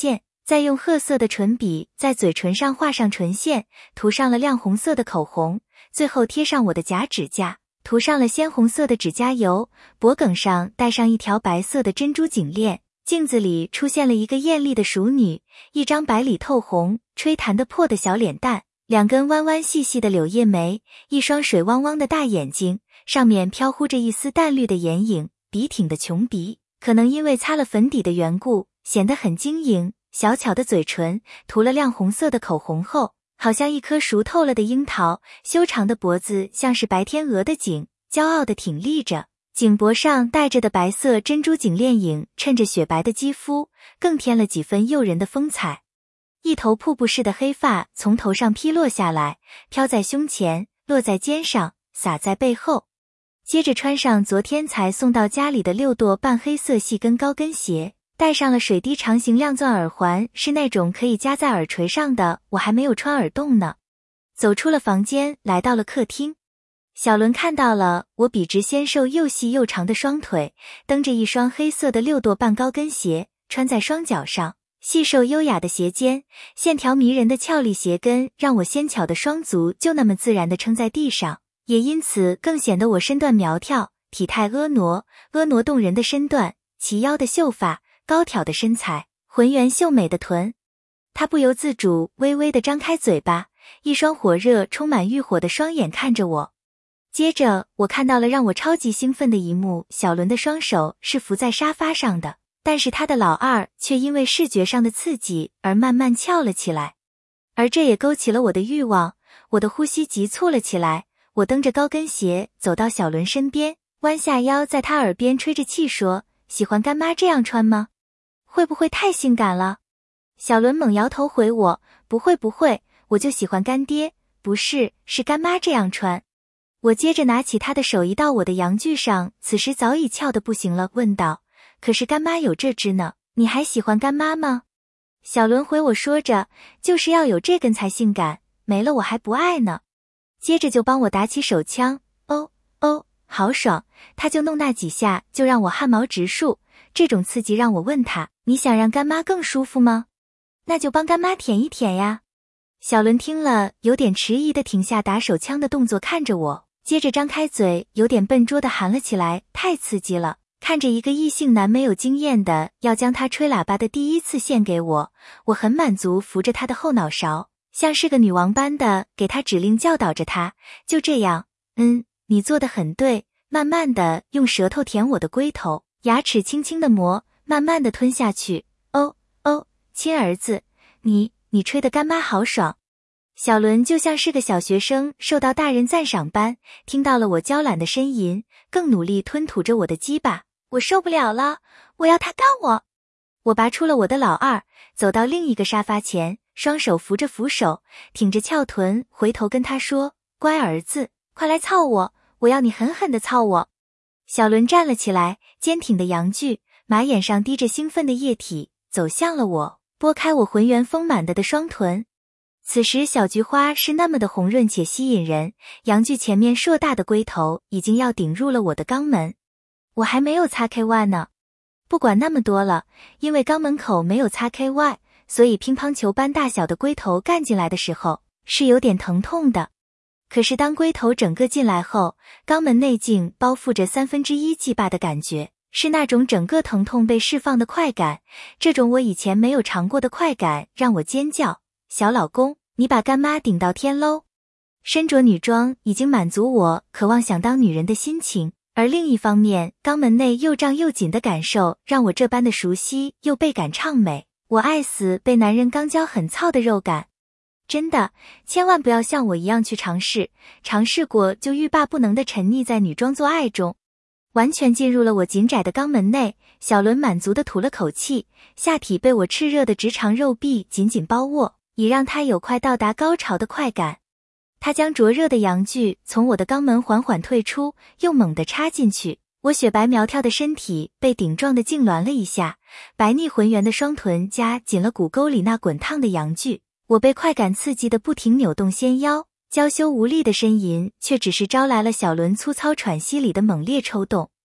再用褐色的唇笔在嘴唇上画上唇线，涂上了亮红色的口红，最后贴上我的假指甲，涂上了鲜红色的指甲油，脖颈上戴上一条白色的珍珠颈链，镜子里出现了一个艳丽的熟女，一张白里透红、吹弹得破的小脸蛋，两根弯弯细细的柳叶眉，一双水汪汪的大眼睛，上面飘忽着一丝淡绿的眼影，笔挺的琼鼻，可能因为擦了粉底的缘故，显得很晶莹。小巧的嘴唇，涂了亮红色的口红后，好像一颗熟透了的樱桃，修长的脖子像是白天鹅的颈，骄傲地挺立着，颈脖上戴着的白色珍珠颈链影衬着雪白的肌肤，更添了几分诱人的风采。一头瀑布似的黑发从头上披落下来，飘在胸前，落在肩上，洒在背后。接着穿上昨天才送到家里的6垛半黑色细跟高跟鞋，戴上了水滴长形亮钻耳环，是那种可以夹在耳垂上的，我还没有穿耳洞呢。走出了房间，来到了客厅。小伦看到了我笔直纤瘦又细又长的双腿，蹬着一双黑色的6垛半高跟鞋，穿在双脚上，细瘦优雅的鞋尖，线条迷人的俏丽鞋跟让我纤巧的双足就那么自然地撑在地上，也因此更显得我身段苗条，体态婀娜动人的身段，齐腰的秀发，高挑的身材，浑圆秀美的臀。他不由自主微微地张开嘴巴，一双火热充满欲火的双眼看着我。接着我看到了让我超级兴奋的一幕，小伦的双手是扶在沙发上的，但是他的老二却因为视觉上的刺激而慢慢翘了起来，而这也勾起了我的欲望，我的呼吸急促了起来。我蹬着高跟鞋走到小伦身边，弯下腰在他耳边吹着气说，喜欢干妈这样穿吗？会不会太性感了？小伦猛摇头回我，不会，我就喜欢干爹，不是，是干妈这样穿。我接着拿起他的手移到我的阳具上，此时早已翘得不行了，问道，可是干妈有这只呢，你还喜欢干妈吗？小伦回我说着，就是要有这根才性感，没了我还不爱呢。接着就帮我打起手枪，哦，好爽，他就弄那几下就让我汗毛直竖，这种刺激让我问他，你想让干妈更舒服吗？那就帮干妈舔一舔呀。小伦听了有点迟疑地停下打手枪的动作看着我，接着张开嘴有点笨拙地喊了起来，太刺激了，看着一个异性男没有经验的要将他吹喇叭的第一次献给我，我很满足，扶着他的后脑勺，像是个女王般的给他指令教导着他，就这样，你做得很对，慢慢的用舌头舔我的龟头，牙齿轻轻的磨，慢慢的吞下去，哦，亲儿子，你吹的干妈好爽。小伦就像是个小学生受到大人赞赏般，听到了我娇懒的呻吟，更努力吞吐着我的鸡巴，我受不了了，我要他干我。我拔出了我的老二，走到另一个沙发前，双手扶着扶手，挺着翘臀，回头跟他说，乖儿子，快来操我，我要你狠狠地操我。小伦站了起来，坚挺的阳具，马眼上滴着兴奋的液体，走向了我，拨开我浑圆丰满的双臀。此时小菊花是那么的红润且吸引人，阳具前面硕大的龟头已经要顶入了我的肛门。我还没有擦 KY 呢。不管那么多了，因为肛门口没有擦 KY， 所以乒乓球般大小的龟头干进来的时候是有点疼痛的。可是当龟头整个进来后，肛门内径包覆着1/3鸡巴的感觉，是那种整个疼痛被释放的快感，这种我以前没有尝过的快感让我尖叫，小老公，你把干妈顶到天喽！身着女装已经满足我渴望想当女人的心情，而另一方面，肛门内又胀又紧的感受让我这般的熟悉又倍感畅美，我爱死被男人肛交很操的肉感。真的，千万不要像我一样去尝试过就欲罢不能的沉溺在女装做爱中。完全进入了我紧窄的肛门内，小伦满足地吐了口气，下体被我炽热的直肠肉壁紧紧包握，以让他有快到达高潮的快感。他将灼热的阳具从我的肛门缓缓退出，又猛地插进去，我雪白苗条的身体被顶撞的痉挛了一下，白腻浑圆的双臀夹紧了骨沟里那滚烫的阳具，我被快感刺激的不停扭动纤腰，娇羞无力的呻吟却只是招来了小伦粗糙喘息里的猛烈抽动。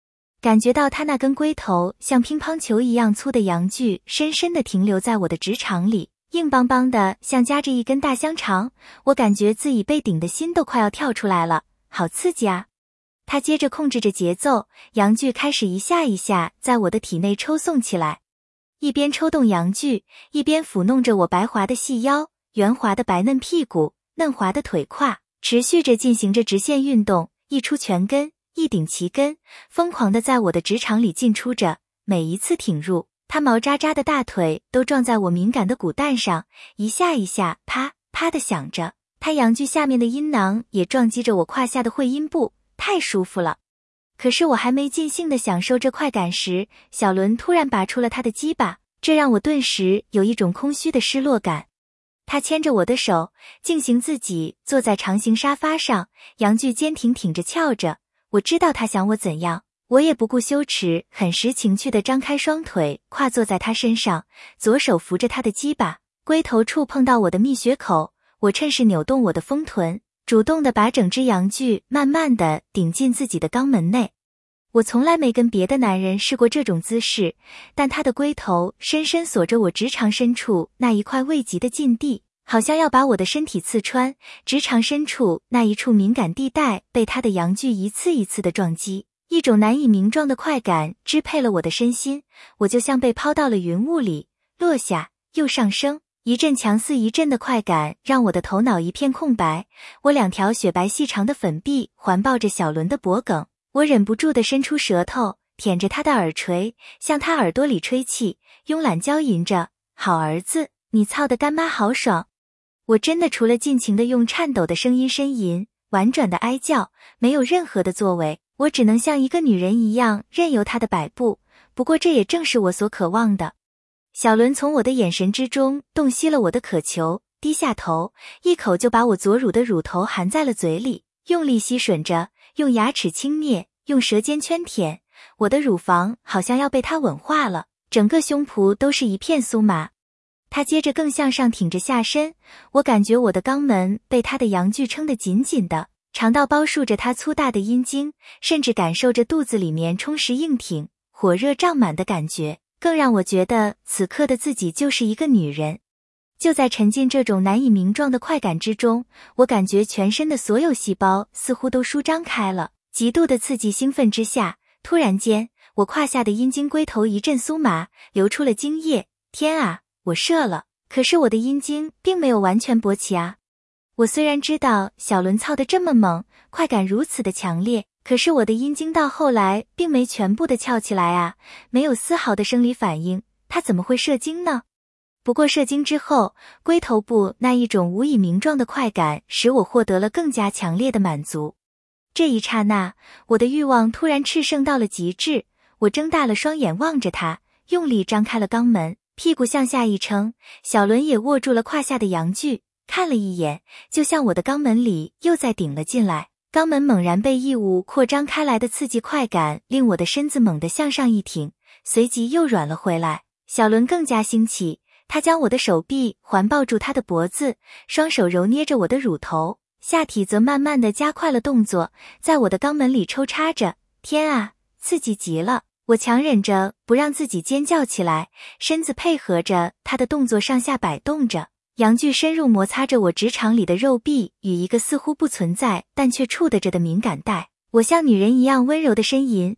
感觉到他那根龟头像乒乓球一样粗的阳具深深地停留在我的直肠里，硬邦邦的像夹着一根大香肠，我感觉自己被顶的心都快要跳出来了，好刺激啊！他接着控制着节奏，阳具开始一下一下在我的体内抽送起来，一边抽动阳具，一边抚弄着我白滑的细腰、圆滑的白嫩屁股、嫩滑的腿胯，持续着进行着直线运动，一出拳根，一顶齐根，疯狂地在我的直肠里进出着，每一次挺入，他毛渣渣的大腿都撞在我敏感的骨蛋上，一下一下啪啪地响着，他阳具下面的阴囊也撞击着我胯下的会阴部，太舒服了。可是我还没尽兴地享受这快感时，小伦突然拔出了他的鸡巴，这让我顿时有一种空虚的失落感。他牵着我的手，进行自己坐在长形沙发上，阳具坚挺挺着翘着，我知道他想我怎样，我也不顾羞耻，很识情趣地张开双腿，跨坐在他身上，左手扶着他的鸡巴，龟头触碰到我的蜜穴口，我趁势扭动我的丰臀，主动地把整只阳具慢慢地顶进自己的肛门内。我从来没跟别的男人试过这种姿势，但他的龟头深深锁着我直肠深处那一块未及的禁地，好像要把我的身体刺穿，直肠深处那一处敏感地带被他的阳具一次一次的撞击，一种难以名状的快感支配了我的身心，我就像被抛到了云雾里，落下又上升，一阵强似一阵的快感让我的头脑一片空白，我两条雪白细长的粉臂环抱着小伦的脖颈，我忍不住地伸出舌头，舔着他的耳垂，向他耳朵里吹气，慵懒娇吟着，好儿子，你操的干妈好爽。我真的除了尽情地用颤抖的声音呻吟，婉转的哀叫，没有任何的作为，我只能像一个女人一样任由他的摆布，不过这也正是我所渴望的。小伦从我的眼神之中洞悉了我的渴求，低下头，一口就把我左乳的乳头含在了嘴里，用力吸吮着，用牙齿轻啮，用舌尖圈舔，我的乳房好像要被他吻化了，整个胸脯都是一片酥麻。他接着更向上挺着下身，我感觉我的肛门被他的阳具撑得紧紧的，长到包束着他粗大的阴茎，甚至感受着肚子里面充实硬挺、火热胀满的感觉，更让我觉得此刻的自己就是一个女人。就在沉浸这种难以名状的快感之中，我感觉全身的所有细胞似乎都舒张开了，极度的刺激兴奋之下，突然间，我胯下的阴茎龟头一阵酥麻，流出了精液，天啊，我射了，可是我的阴茎并没有完全勃起啊。我虽然知道小伦操得这么猛，快感如此的强烈，可是我的阴茎到后来并没全部的翘起来啊，没有丝毫的生理反应，它怎么会射精呢？不过射精之后，龟头部那一种无以名状的快感使我获得了更加强烈的满足。这一刹那，我的欲望突然炽盛到了极致，我睁大了双眼望着他，用力张开了肛门，屁股向下一撑，小伦也握住了胯下的阳具，看了一眼，就像我的肛门里又再顶了进来，肛门猛然被异物扩张开来的刺激快感令我的身子猛地向上一挺，随即又软了回来。小伦更加兴起，他将我的手臂环抱住他的脖子，双手揉捏着我的乳头，下体则慢慢地加快了动作，在我的肛门里抽插着。天啊，刺激极了！我强忍着不让自己尖叫起来，身子配合着他的动作上下摆动着，阳具深入摩擦着我直肠里的肉壁与一个似乎不存在但却触得着的敏感带。我像女人一样温柔地呻吟，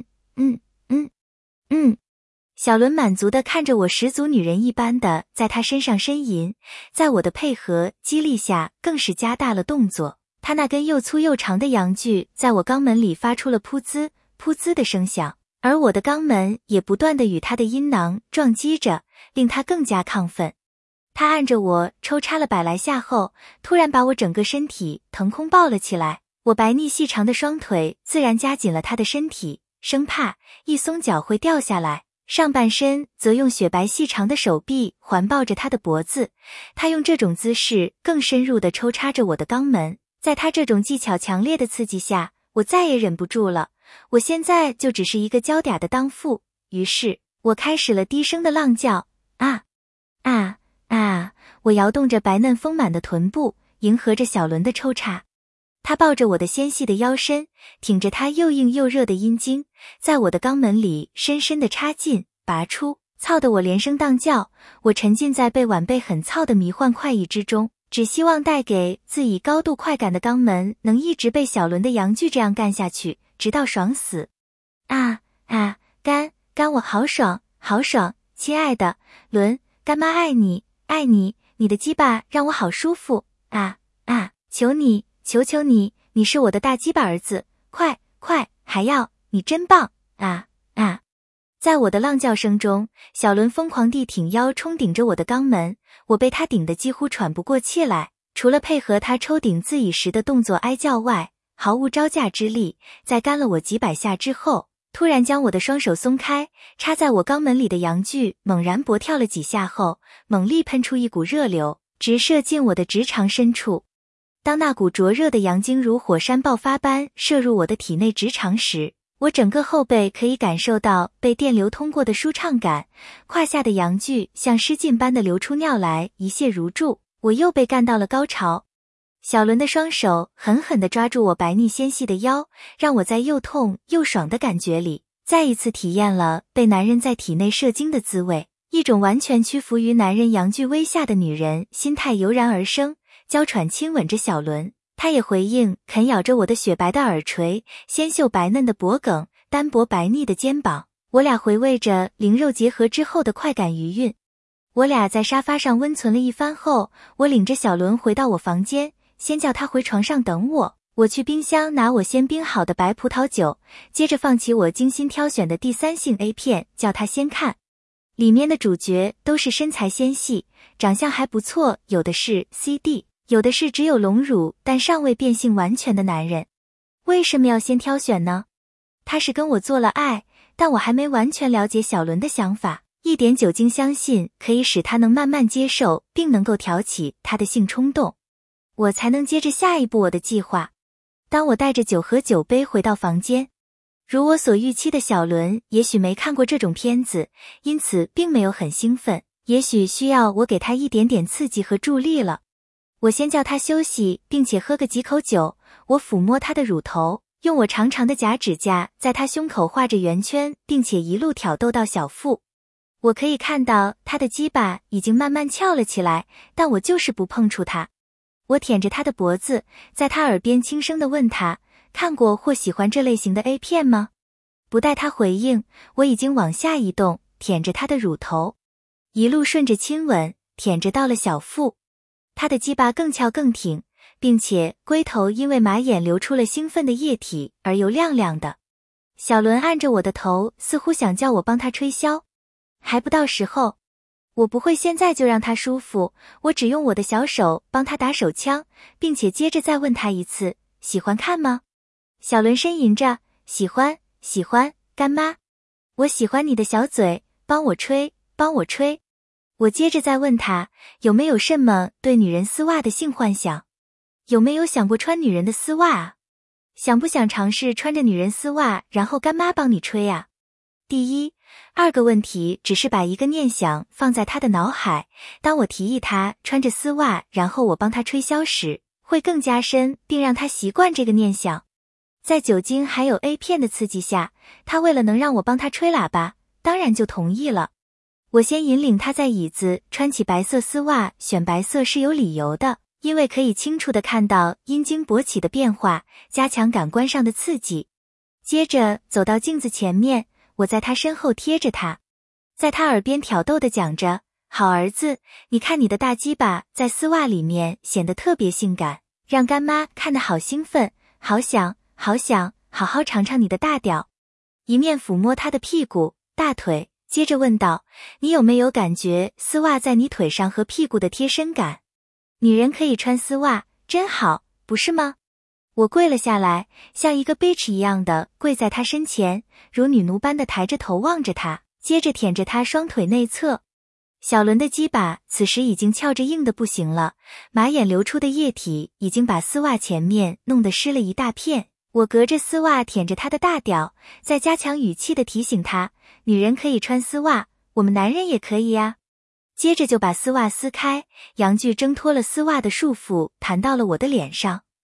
小伦满足地看着我，十足女人一般的在他身上呻吟，在我的配合激励下更是加大了动作，他那根又粗又长的阳具在我肛门里发出了噗滋噗滋的声响，而我的肛门也不断地与他的阴囊撞击着，令他更加亢奋。他按着我抽插了100来下后，突然把我整个身体腾空抱了起来，我白腻细长的双腿自然夹紧了他的身体，生怕一松脚会掉下来，上半身则用雪白细长的手臂环抱着他的脖子，他用这种姿势更深入地抽插着我的肛门，在他这种技巧强烈的刺激下，我再也忍不住了，我现在就只是一个娇嗲的荡妇，于是我开始了低声的浪叫，啊啊啊！我摇动着白嫩丰满的臀部，迎合着小伦的抽插。 他抱着我的纤细的腰身，挺着他又硬又热的阴茎，在我的肛门里深深地插进、拔出，操得我连声荡叫。我沉浸在被晚辈狠操的迷幻快意之中，只希望带给自己高度快感的肛门能一直被小伦的阳具这样干下去，直到爽死。啊啊，干我好爽，好爽，亲爱的伦，干妈爱你，爱你，你的鸡巴让我好舒服，啊啊，求你，求求你，你是我的大鸡巴儿子，快，还要，你真棒，啊啊。在我的浪叫声中，小伦疯狂地挺腰冲顶着我的肛门，我被他顶得几乎喘不过气来，除了配合他抽顶自己时的动作哀叫外，毫无招架之力。在干了我几百下之后，突然将我的双手松开，插在我肛门里的阳具猛然搏跳了几下后，猛力喷出一股热流，直射进我的直肠深处。当那股灼热的阳精如火山爆发般射入我的体内直肠时，我整个后背可以感受到被电流通过的舒畅感，胯下的阳具像失禁般的流出尿来，一泻如注，我又被干到了高潮。小伦的双手狠狠地抓住我白腻纤细的腰，让我在又痛又爽的感觉里，再一次体验了被男人在体内射精的滋味，一种完全屈服于男人阳具威吓的女人心态油然而生，娇喘亲吻着小伦。他也回应，啃咬着我的雪白的耳垂，纤秀白嫩的脖颈，单薄白腻的肩膀。我俩回味着灵肉结合之后的快感余韵。我俩在沙发上温存了一番后，我领着小伦回到我房间，先叫他回床上等我。我去冰箱拿我先冰好的白葡萄酒，接着放起我精心挑选的第三性 A 片，叫他先看。里面的主角都是身材纤细，长相还不错，有的是 CD。有的是只有隆乳但尚未变性完全的男人。为什么要先挑选呢？他是跟我做了爱，但我还没完全了解小伦的想法，一点酒精相信可以使他能慢慢接受，并能够挑起他的性冲动，我才能接着下一步我的计划。当我带着酒和酒杯回到房间，如我所预期的小伦也许没看过这种片子，因此并没有很兴奋，也许需要我给他一点点刺激和助力了。我先叫他休息，并且喝个几口酒。我抚摸他的乳头，用我长长的假指甲在他胸口画着圆圈，并且一路挑逗到小腹。我可以看到他的鸡巴已经慢慢翘了起来，但我就是不碰触他。我舔着他的脖子，在他耳边轻声地问他，看过或喜欢这类型的 A 片吗？不待他回应，我已经往下移动，舔着他的乳头，一路顺着亲吻，舔着到了小腹。他的鸡巴更翘更挺，并且龟头因为马眼流出了兴奋的液体而又亮亮的。小伦按着我的头，似乎想叫我帮他吹箫。还不到时候，我不会现在就让他舒服，我只用我的小手帮他打手枪，并且接着再问他一次，喜欢看吗？小伦呻吟着，喜欢，干妈。我喜欢你的小嘴，帮我吹。我接着再问他，有没有什么对女人丝袜的性幻想？有没有想过穿女人的丝袜啊？想不想尝试穿着女人丝袜，然后干妈帮你吹啊？第一、二个问题只是把一个念想放在他的脑海，当我提议他穿着丝袜，然后我帮他吹箫时，会更加深并让他习惯这个念想。在酒精还有 A 片的刺激下，他为了能让我帮他吹喇叭，当然就同意了。我先引领他在椅子穿起白色丝袜，选白色是有理由的，因为可以清楚地看到阴茎勃起的变化，加强感官上的刺激。接着走到镜子前面，我在他身后贴着他，在他耳边挑逗地讲着，好儿子，你看你的大鸡巴在丝袜里面显得特别性感，让干妈看得好兴奋，好想好好尝尝你的大屌。一面抚摸他的屁股、大腿，接着问道，你有没有感觉丝袜在你腿上和屁股的贴身感？女人可以穿丝袜，真好，不是吗？我跪了下来，像一个 bitch 一样的跪在他身前，如女奴般的抬着头望着他，接着舔着他双腿内侧。小伦的鸡巴此时已经翘着硬的不行了，马眼流出的液体已经把丝袜前面弄得湿了一大片。我隔着丝袜舔着他的大屌，再加强语气地提醒他，女人可以穿丝袜，我们男人也可以呀。接着就把丝袜撕开，阳具挣脱了丝袜的束缚，弹到了我的脸上。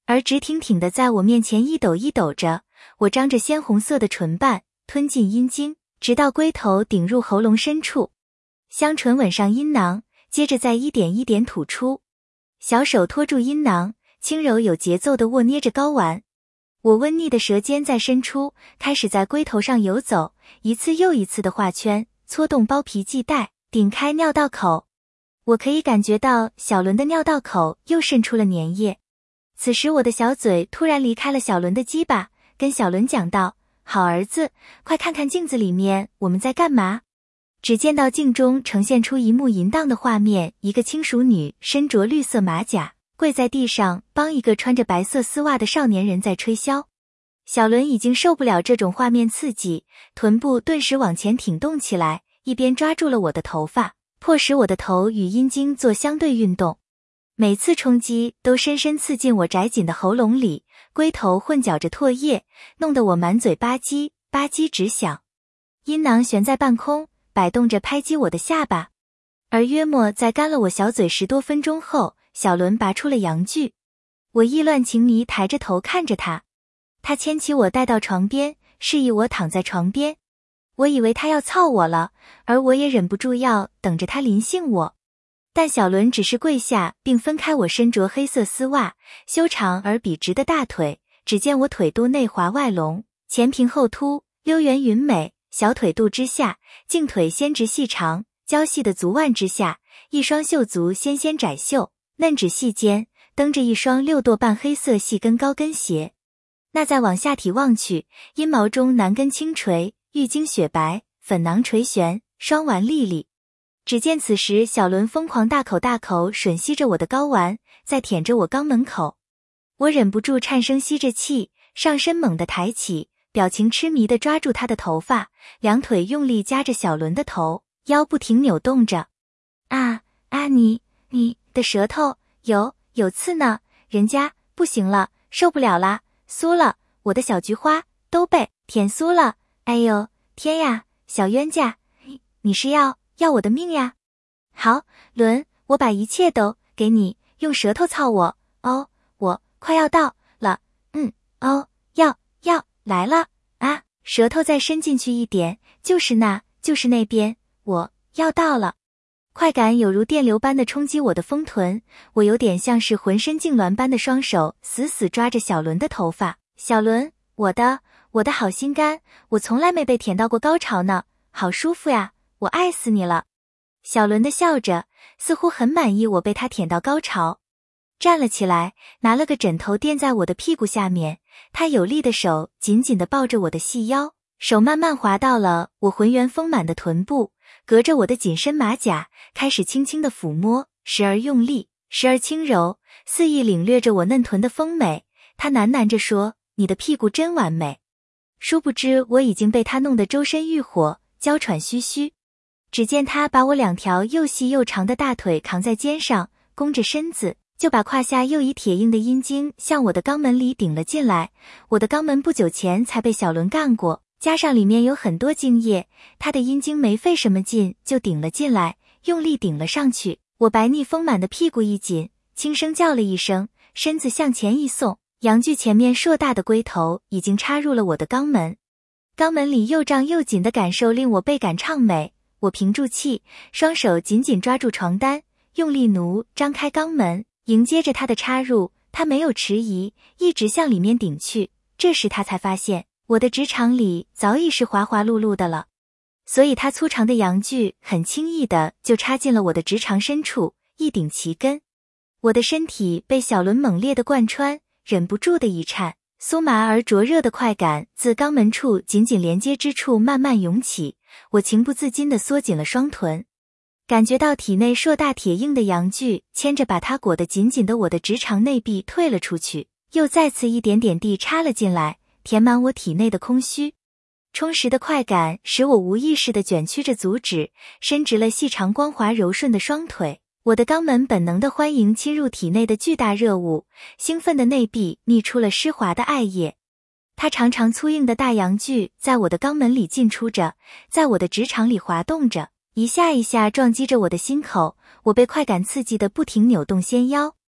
而直挺挺的在我面前一抖一抖着。我张着鲜红色的唇瓣，吞进阴茎，直到龟头顶入喉咙深处，香唇吻上阴囊，接着再一点一点吐出。小手托住阴囊，轻柔有节奏地握捏着睾丸。我温腻的舌尖在伸出，开始在龟头上游走，一次又一次的画圈，搓动包皮系带，顶开尿道口。我可以感觉到小伦的尿道口又渗出了粘液。此时我的小嘴突然离开了小伦的鸡巴，跟小伦讲道：好儿子，快看看镜子里面我们在干嘛。只见到镜中呈现出一幕淫荡的画面，一个轻熟女身着绿色马甲，跪在地上帮一个穿着白色丝袜的少年人在吹箫。小伦已经受不了这种画面刺激，臀部顿时往前挺动起来，一边抓住了我的头发，迫使我的头与阴茎做相对运动。每次冲击都深深刺进我窄紧的喉咙里，龟头混搅着唾液，弄得我满嘴吧唧吧唧直响。阴囊悬在半空，摆动着拍击我的下巴。而约莫在干了我小嘴10多分钟后，小伦拔出了阳具。我意乱情迷抬着头看着他，他牵起我带到床边，示意我躺在床边。我以为他要操我了，而我也忍不住要等着他临幸我。但小伦只是跪下并分开我身着黑色丝袜、修长而笔直的大腿，只见我腿肚内滑外隆，前平后凸，溜圆匀美，小腿肚之下，茎腿纤直细长，娇细的足腕之下，一双秀足纤纤窄袖，嫩指细尖，蹬着一双6垛半黑色细跟高跟鞋。那再往下体望去，阴毛中男根轻垂，玉茎雪白，粉囊垂悬，双丸立立。只见此时小伦疯狂大口大口吮吸着我的睾丸，在舔着我肛门口。我忍不住颤声吸着气，上身猛地抬起，表情痴迷地抓住他的头发，两腿用力夹着小伦的头，腰不停扭动着。你的舌头有刺呢，人家不行了，受不了啦，酥了，我的小菊花都被舔酥了，哎呦天呀，小冤家，你是要我的命呀？好，伦，我把一切都给你，用舌头操我，哦，我快要到了，哦，要来了啊，舌头再伸进去一点，就是那边，我要到了。快感有如电流般的冲击我的丰臀，我有点像是浑身痉挛般的双手死死抓着小伦的头发。小伦，我的好心肝，我从来没被舔到过高潮呢，好舒服呀，我爱死你了。小伦的笑着，似乎很满意我被他舔到高潮。站了起来，拿了个枕头垫在我的屁股下面，他有力的手紧紧地抱着我的细腰，手慢慢滑到了我浑圆丰满的臀部，隔着我的紧身马甲，开始轻轻地抚摸，时而用力，时而轻柔，肆意领略着我嫩臀的丰美。他喃喃着说，你的屁股真完美。殊不知我已经被他弄得周身欲火，娇喘吁吁。只见他把我2条又细又长的大腿扛在肩上，弓着身子，就把胯下又以铁硬的阴茎向我的肛门里顶了进来。我的肛门不久前才被小伦干过，加上里面有很多精液，他的阴茎没费什么劲就顶了进来，用力顶了上去。我白腻丰满的屁股一紧，轻声叫了一声，身子向前一送，阳具前面硕大的龟头已经插入了我的肛门。肛门里又胀又紧的感受令我倍感畅美。我屏住气，双手紧紧抓住床单，用力张开肛门，迎接着他的插入。他没有迟疑，一直向里面顶去。这时他才发现，我的直肠里早已是滑滑漉漉的了。所以他粗长的阳具很轻易的就插进了我的直肠深处，一顶其根。我的身体被小伦猛烈的贯穿，忍不住的一颤，酥麻而灼热的快感自肛门处紧紧连接之处慢慢涌起，我情不自禁地缩紧了双臀，感觉到体内硕大铁硬的阳具牵着把它裹得紧紧的我的直肠内壁退了出去，又再次一点点地插了进来，填满我体内的空虚。充实的快感使我无意识地卷曲着足趾，伸直了细长光滑柔顺的双腿。我的肛门本能地欢迎侵入体内的巨大热物，兴奋的内壁泌出了湿滑的艾叶。它长长粗硬的大阳具在我的肛门里进出着，在我的直肠里滑动着，一下一下撞击着我的心口，我被快感刺激得不停扭动纤腰。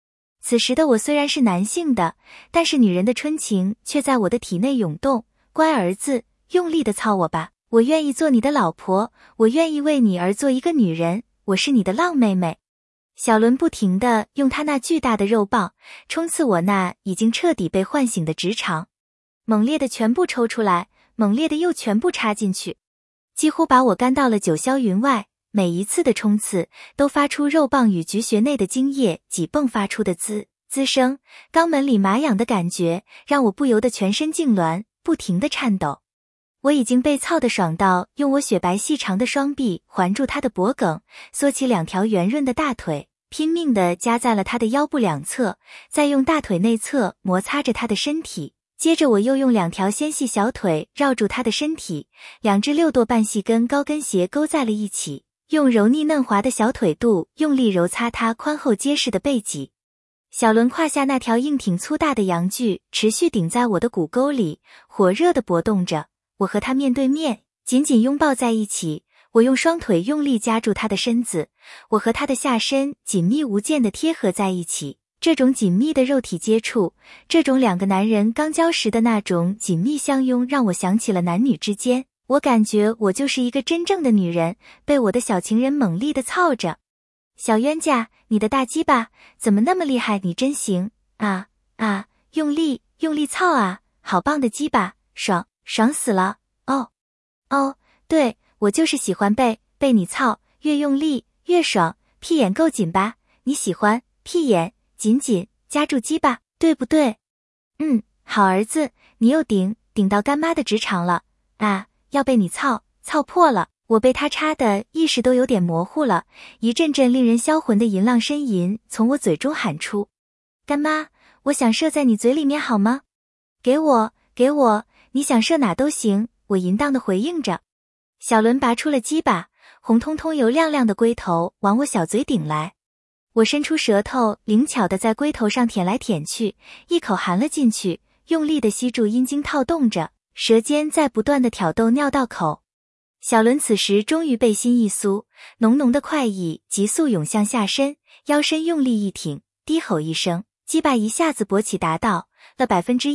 此时的我虽然是男性的，但是女人的春情却在我的体内涌动。乖儿子，用力的操我吧，我愿意做你的老婆，我愿意为你而做一个女人，我是你的浪妹妹。小伦不停地用他那巨大的肉棒冲刺我那已经彻底被唤醒的直肠，猛烈的全部抽出来，猛烈的又全部插进去，几乎把我干到了九霄云外。每一次的冲刺都发出肉棒与菊穴内的精液挤迸发出的滋滋声，肛门里麻痒的感觉让我不由得全身痉挛，不停地颤抖。我已经被操得爽到用我雪白细长的双臂环住他的脖颈，缩起2条圆润的大腿，拼命地夹在了他的腰部两侧，再用大腿内侧摩擦着他的身体。接着我又用2条纤细小腿绕住他的身体，2只6垛半细跟高跟鞋勾在了一起，用柔腻嫩滑的小腿肚用力揉擦他宽厚结实的背脊。小伦胯下那条硬挺粗大的阳具持续顶在我的骨沟里，火热地搏动着。我和他面对面，紧紧拥抱在一起。我用双腿用力夹住他的身子，我和他的下身紧密无间地贴合在一起。这种紧密的肉体接触，这种2个男人刚交时的那种紧密相拥，让我想起了男女之间。我感觉我就是一个真正的女人，被我的小情人猛力地操着。小冤家，你的大鸡巴怎么那么厉害？你真行啊啊！用力用力操啊！好棒的鸡巴，爽死了！哦，对，我就是喜欢被你操，越用力越爽。屁眼够紧吧？你喜欢屁眼紧紧夹住鸡巴，对不对？好儿子，你又顶到干妈的直肠了啊！要被你操破了。我被他插的意识都有点模糊了，一阵阵令人销魂的淫浪呻吟从我嘴中喊出。干妈，我想射在你嘴里面好吗？给我，你想射哪都行，我淫荡的回应着。小伦拔出了鸡巴，红彤彤油亮亮的龟头往我小嘴顶来。我伸出舌头，灵巧地在龟头上舔来舔去，一口含了进去，用力地吸住阴茎套动着，舌尖在不断地挑逗尿道口。小伦此时终于背心一酥，浓浓的快意急速涌向下身，腰身用力一挺，低吼一声，鸡巴一下子勃起达到了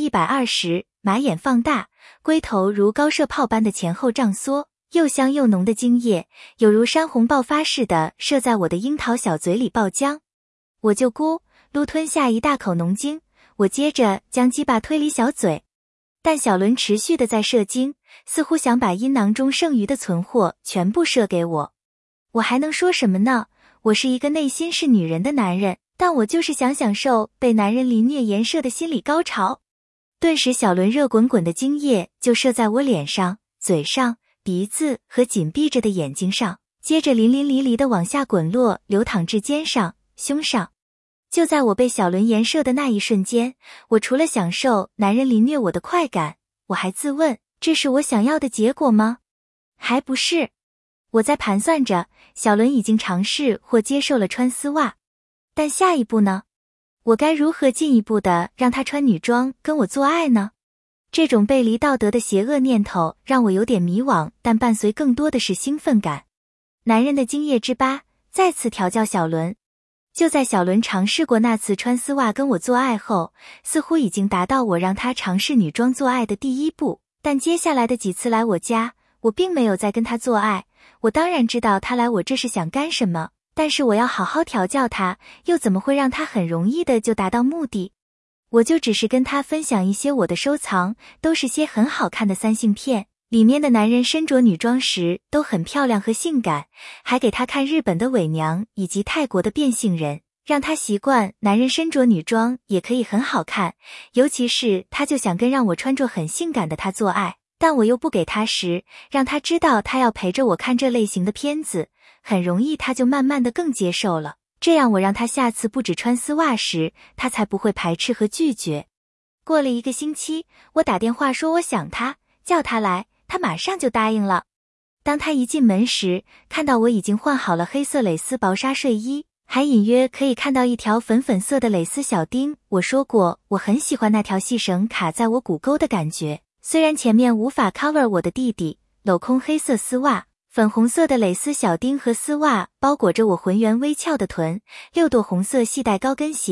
120%， 马眼放大，龟头如高射炮般的前后胀缩，又香又浓的精液有如山洪爆发似的射在我的樱桃小嘴里爆浆。我就咕噜吞下一大口浓精，我接着将鸡巴推离小嘴，但小伦持续的在射精，似乎想把阴囊中剩余的存货全部射给我。我还能说什么呢？我是一个内心是女人的男人，但我就是想享受被男人凌虐颜射的心理高潮。顿时小伦热滚滚的精液就射在我脸上、嘴上、鼻子和紧闭着的眼睛上，接着淋淋漓漓的往下滚落，流淌至肩上、胸上。就在我被小伦颜射的那一瞬间，我除了享受男人凌虐我的快感，我还自问，这是我想要的结果吗？还不是。我在盘算着，小伦已经尝试或接受了穿丝袜，但下一步呢？我该如何进一步的让他穿女装跟我做爱呢？这种背离道德的邪恶念头让我有点迷惘，但伴随更多的是兴奋感。男人的精液之疤再次调教小伦。就在小伦尝试过那次穿丝袜跟我做爱后，似乎已经达到我让他尝试女装做爱的第一步，但接下来的几次来我家，我并没有再跟他做爱。我当然知道他来我这是想干什么，但是我要好好调教他，又怎么会让他很容易的就达到目的？我就只是跟他分享一些我的收藏，都是些很好看的3性片，里面的男人身着女装时都很漂亮和性感，还给他看日本的伪娘以及泰国的变性人，让他习惯男人身着女装也可以很好看，尤其是他就想跟让我穿着很性感的他做爱，但我又不给他时，让他知道他要陪着我看这类型的片子，很容易他就慢慢的更接受了。这样我让他下次不止穿丝袜时，他才不会排斥和拒绝。过了1个星期，我打电话说我想他，叫他来，他马上就答应了。当他一进门时，看到我已经换好了黑色蕾丝薄纱睡衣，还隐约可以看到一条粉粉色的蕾丝小丁。我说过我很喜欢那条细绳卡在我骨沟的感觉，虽然前面无法 cover 我的弟弟，镂空黑色丝袜，粉红色的蕾丝小丁和丝袜包裹着我浑圆微翘的臀，6垛红色细带高跟鞋，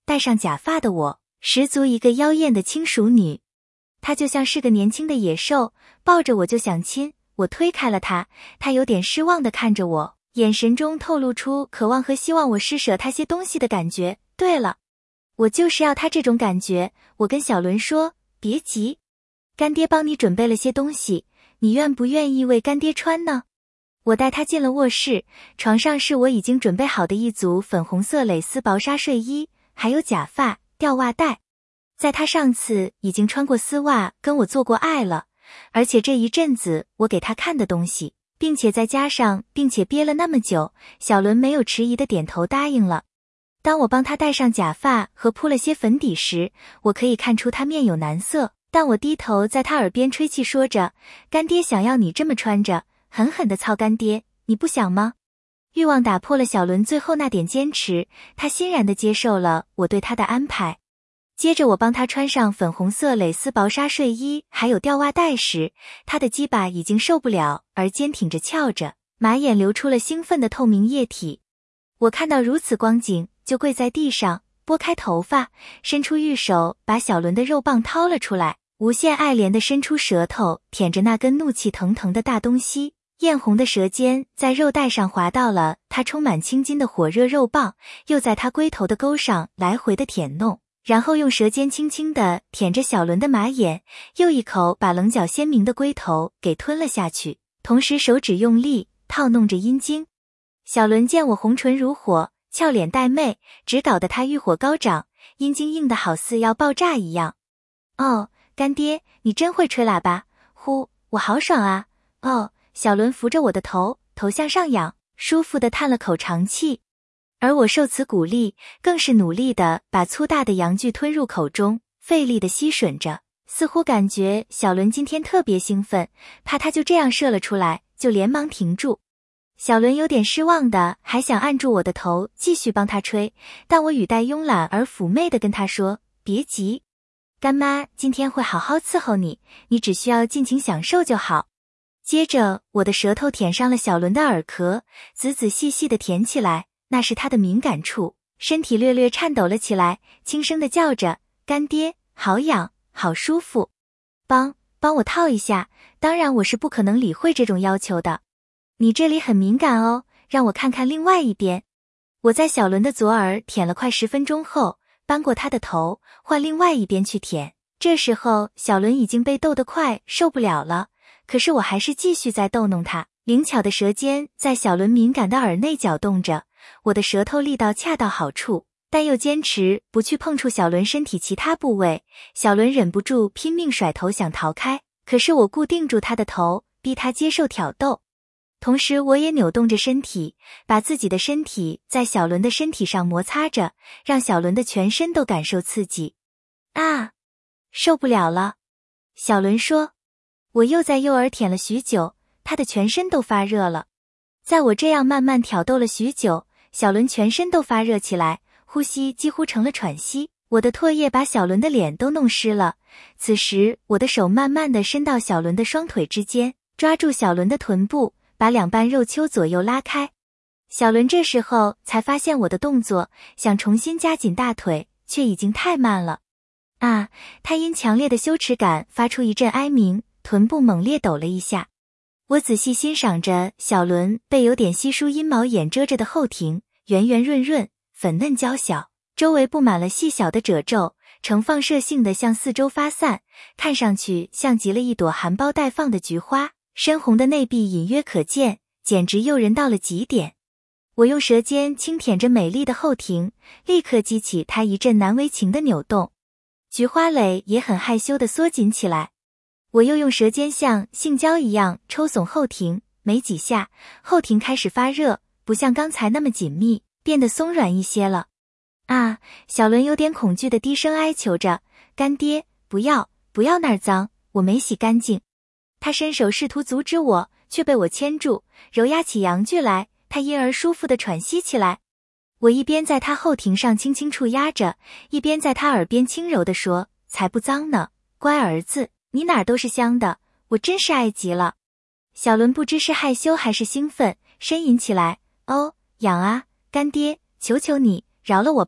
戴上假发的我，十足一个妖艳的轻熟女。她就像是个年轻的野兽，抱着我就想亲。我推开了她，她有点失望地看着我，眼神中透露出渴望和希望我施舍她些东西的感觉。对了，我就是要她这种感觉。我跟小伦说，别急，干爹帮你准备了些东西，你愿不愿意为干爹穿呢？我带她进了卧室，床上是我已经准备好的一组粉红色蕾丝薄纱睡衣，还有假发、吊袜带。在她上次已经穿过丝袜跟我做过爱了，而且这一阵子我给她看的东西，并且再加上憋了那么久，小伦没有迟疑的点头答应了。当我帮她戴上假发和铺了些粉底时，我可以看出她面有难色，但我低头在她耳边吹气说着，干爹想要你这么穿着，狠狠地操干爹，你不想吗？欲望打破了小伦最后那点坚持，他欣然地接受了我对他的安排。接着我帮他穿上粉红色蕾丝薄纱睡衣还有吊袜带时，他的鸡巴已经受不了，而坚挺着翘着，马眼流出了兴奋的透明液体。我看到如此光景，就跪在地上，拨开头发，伸出玉手把小伦的肉棒掏了出来，无限爱怜地伸出舌头舔着那根怒气腾腾的大东西，艳红的舌尖在肉带上滑到了他充满青筋的火热肉棒，又在他龟头的沟上来回的舔弄，然后用舌尖轻轻地舔着小伦的马眼，又一口把棱角鲜明的龟头给吞了下去，同时手指用力套弄着阴茎。小伦见我红唇如火，俏脸带媚，只搞得他欲火高涨，阴茎硬得好似要爆炸一样。哦，干爹，你真会吹喇叭，呼，我好爽啊！哦，小伦扶着我的头，头向上仰，舒服地叹了口长气。而我受此鼓励，更是努力地把粗大的阳具吞入口中，费力地吸吮着，似乎感觉小伦今天特别兴奋，怕他就这样射了出来，就连忙停住。小伦有点失望的，还想按住我的头继续帮他吹，但我语带慵懒而妩媚地跟他说，别急，干妈今天会好好伺候你，你只需要尽情享受就好。接着我的舌头舔上了小伦的耳壳，仔仔细细地舔起来，那是他的敏感处，身体略略颤抖了起来，轻声地叫着，干爹，好痒，好舒服，帮我套一下。当然我是不可能理会这种要求的。你这里很敏感哦，让我看看另外一边。我在小伦的左耳舔了快10分钟后，扳过他的头，换另外一边去舔。这时候小伦已经被逗得快受不了了，可是我还是继续在逗弄他，灵巧的舌尖在小伦敏感的耳内搅动着，我的舌头力道恰到好处，但又坚持不去碰触小伦身体其他部位。小伦忍不住拼命甩头想逃开，可是我固定住他的头，逼他接受挑逗。同时我也扭动着身体，把自己的身体在小伦的身体上摩擦着，让小伦的全身都感受刺激。啊，受不了了，小伦说。我又在右耳舔了许久，他的全身都发热了。在我这样慢慢挑逗了许久，小伦全身都发热起来，呼吸几乎成了喘息，我的唾液把小伦的脸都弄湿了。此时我的手慢慢地伸到小伦的双腿之间，抓住小伦的臀部，把两瓣肉丘左右拉开。小伦这时候才发现我的动作，想重新夹紧大腿，却已经太慢了。啊，他因强烈的羞耻感发出一阵哀鸣，臀部猛烈抖了一下。我仔细欣赏着小伦被有点稀疏阴毛眼遮着的后庭，圆圆润润，粉嫩娇小，周围布满了细小的褶皱，呈放射性的向四周发散，看上去像极了一朵含苞待放的菊花，深红的内壁隐约可见，简直诱人到了极点。我用舌尖轻舔着美丽的后庭，立刻激起它一阵难为情的扭动，菊花蕾也很害羞地缩紧起来。我又用舌尖像性交一样抽耸后庭，没几下，后庭开始发热，不像刚才那么紧密，变得松软一些了。啊，小伦有点恐惧地低声哀求着，干爹，不要那儿脏，我没洗干净。他伸手试图阻止我，却被我牵住，揉压起阳具来，他因而舒服地喘息起来。我一边在他后庭上轻轻触压着，一边在他耳边轻柔地说，才不脏呢，乖儿子，你哪儿都是香的，我真是爱极了。小伦不知是害羞还是兴奋，呻吟起来，哦，痒啊，干爹，求求你饶了我吧，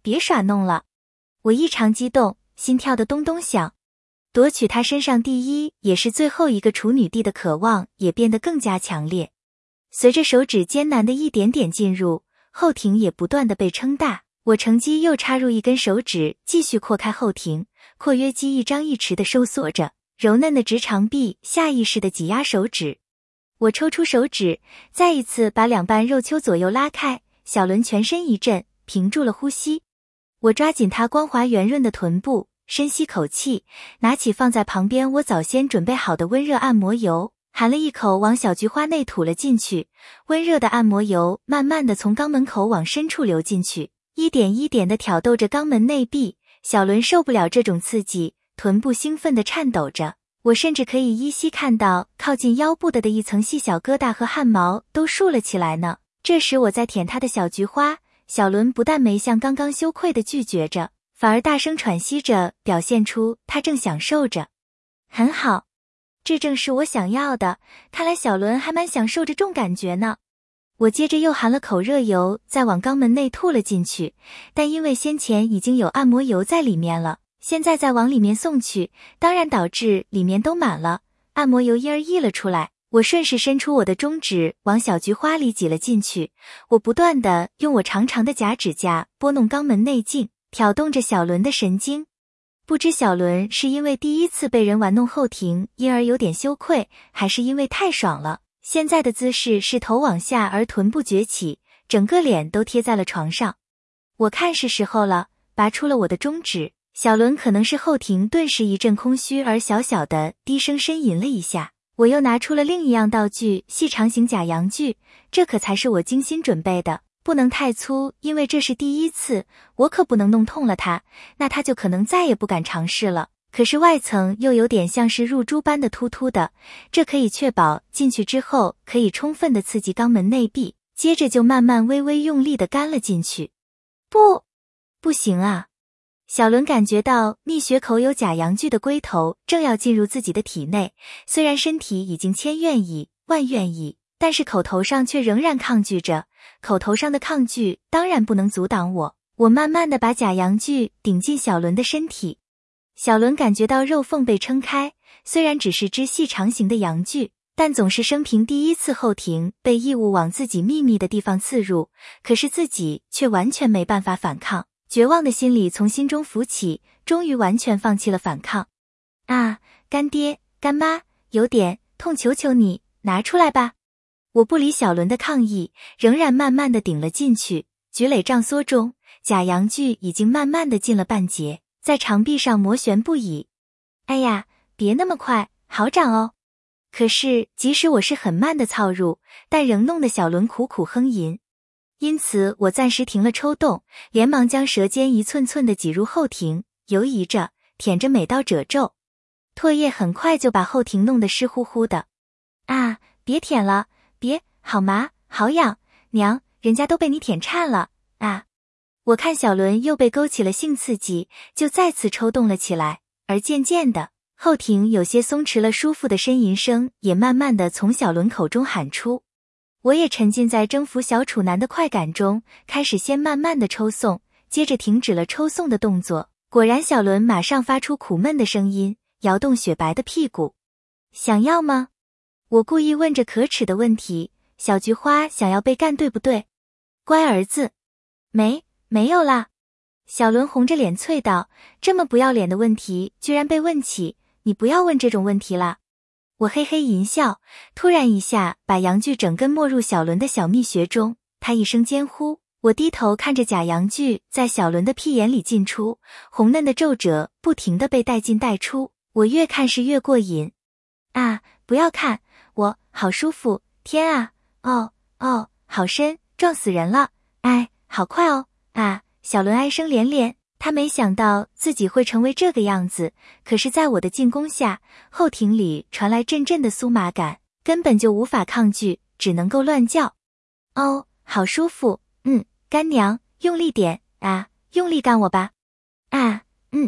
别耍弄了。我异常激动，心跳得咚咚响。夺取他身上第一也是最后一个处女地的渴望也变得更加强烈。随着手指艰难的一点点进入，后庭也不断的被撑大，我乘机又插入一根手指，继续扩开后庭，括约肌一张一弛的收缩着，柔嫩的直肠壁下意识的挤压手指。我抽出手指，再一次把两瓣肉丘左右拉开，小伦全身一震，屏住了呼吸。我抓紧他光滑圆润的臀部，深吸口气，拿起放在旁边我早先准备好的温热按摩油，含了一口往小菊花内吐了进去。温热的按摩油慢慢的从肛门口往深处流进去，一点一点的挑逗着肛门内壁。小伦受不了这种刺激，臀部兴奋的颤抖着，我甚至可以依稀看到靠近腰部的一层细小疙瘩和汗毛都竖了起来呢。这时我在舔他的小菊花，小伦不但没像刚刚羞愧的拒绝着，反而大声喘息着，表现出他正享受着。很好，这正是我想要的，看来小伦还蛮享受这种感觉呢。我接着又含了口热油，再往肛门内吐了进去，但因为先前已经有按摩油在里面了，现在再往里面送去，当然导致里面都满了，按摩油因而溢了出来。我顺势伸出我的中指往小菊花里挤了进去，我不断地用我长长的假指甲拨弄肛门内径，挑动着小伦的神经。不知小伦是因为第一次被人玩弄后庭因而有点羞愧，还是因为太爽了，现在的姿势是头往下而臀部崛起，整个脸都贴在了床上。我看是时候了，拔出了我的中指，小伦可能是后庭顿时一阵空虚而小小的低声呻吟了一下。我又拿出了另一样道具，细长型假阳具，这可才是我精心准备的，不能太粗，因为这是第一次，我可不能弄痛了它，那它就可能再也不敢尝试了。可是外层又有点像是入珠般的突突的，这可以确保进去之后可以充分的刺激肛门内壁，接着就慢慢微微用力的干了进去。不行啊！小伦感觉到蜜穴口有假阳具的龟头正要进入自己的体内，虽然身体已经千愿意万愿意，但是口头上却仍然抗拒着。口头上的抗拒当然不能阻挡我，我慢慢的把假阳具顶进小伦的身体。小伦感觉到肉缝被撑开，虽然只是只细长型的阳具，但总是生平第一次后庭被异物往自己秘密的地方刺入，可是自己却完全没办法反抗。绝望的心理从心中浮起，终于完全放弃了反抗。啊，干爹干妈，有点痛，求求你拿出来吧。我不理小伦的抗议，仍然慢慢的顶了进去，举垒胀缩中，假阳具已经慢慢的进了半截，在肠壁上摩旋不已。哎呀，别那么快，好长哦。可是即使我是很慢的操入，但仍弄得小伦苦苦哼吟。因此我暂时停了抽动，连忙将舌尖一寸寸地挤入后庭，游移着，舔着每道褶皱。唾液很快就把后庭弄得湿乎乎的。啊，别舔了，别，好麻，好痒，娘，人家都被你舔颤了，啊！我看小伦又被勾起了性刺激，就再次抽动了起来，而渐渐的，后庭有些松弛了，舒服的呻吟声也慢慢的从小伦口中喊出。我也沉浸在征服小处男的快感中，开始先慢慢的抽送，接着停止了抽送的动作。果然小伦马上发出苦闷的声音，摇动雪白的屁股。想要吗？我故意问着可耻的问题，小菊花想要被干对不对？乖儿子。没有啦。小伦红着脸啐道，这么不要脸的问题居然被问起，你不要问这种问题啦。我嘿嘿淫笑，突然一下把阳具整根没入小伦的小蜜穴中，他一声尖呼，我低头看着假阳具在小伦的屁眼里进出，红嫩的皱褶不停地被带进带出，我越看是越过瘾。啊，不要看，我好舒服，天啊，哦，好深，撞死人了，哎，好快哦，啊，小伦哀声连连。他没想到自己会成为这个样子，可是在我的进攻下，后庭里传来阵阵的酥麻感，根本就无法抗拒，只能够乱叫。哦，好舒服，干娘，用力点，啊，用力干我吧。啊，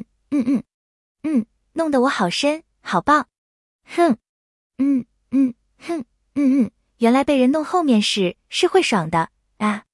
弄得我好深，好棒。哼，原来被人弄后面是会爽的，啊。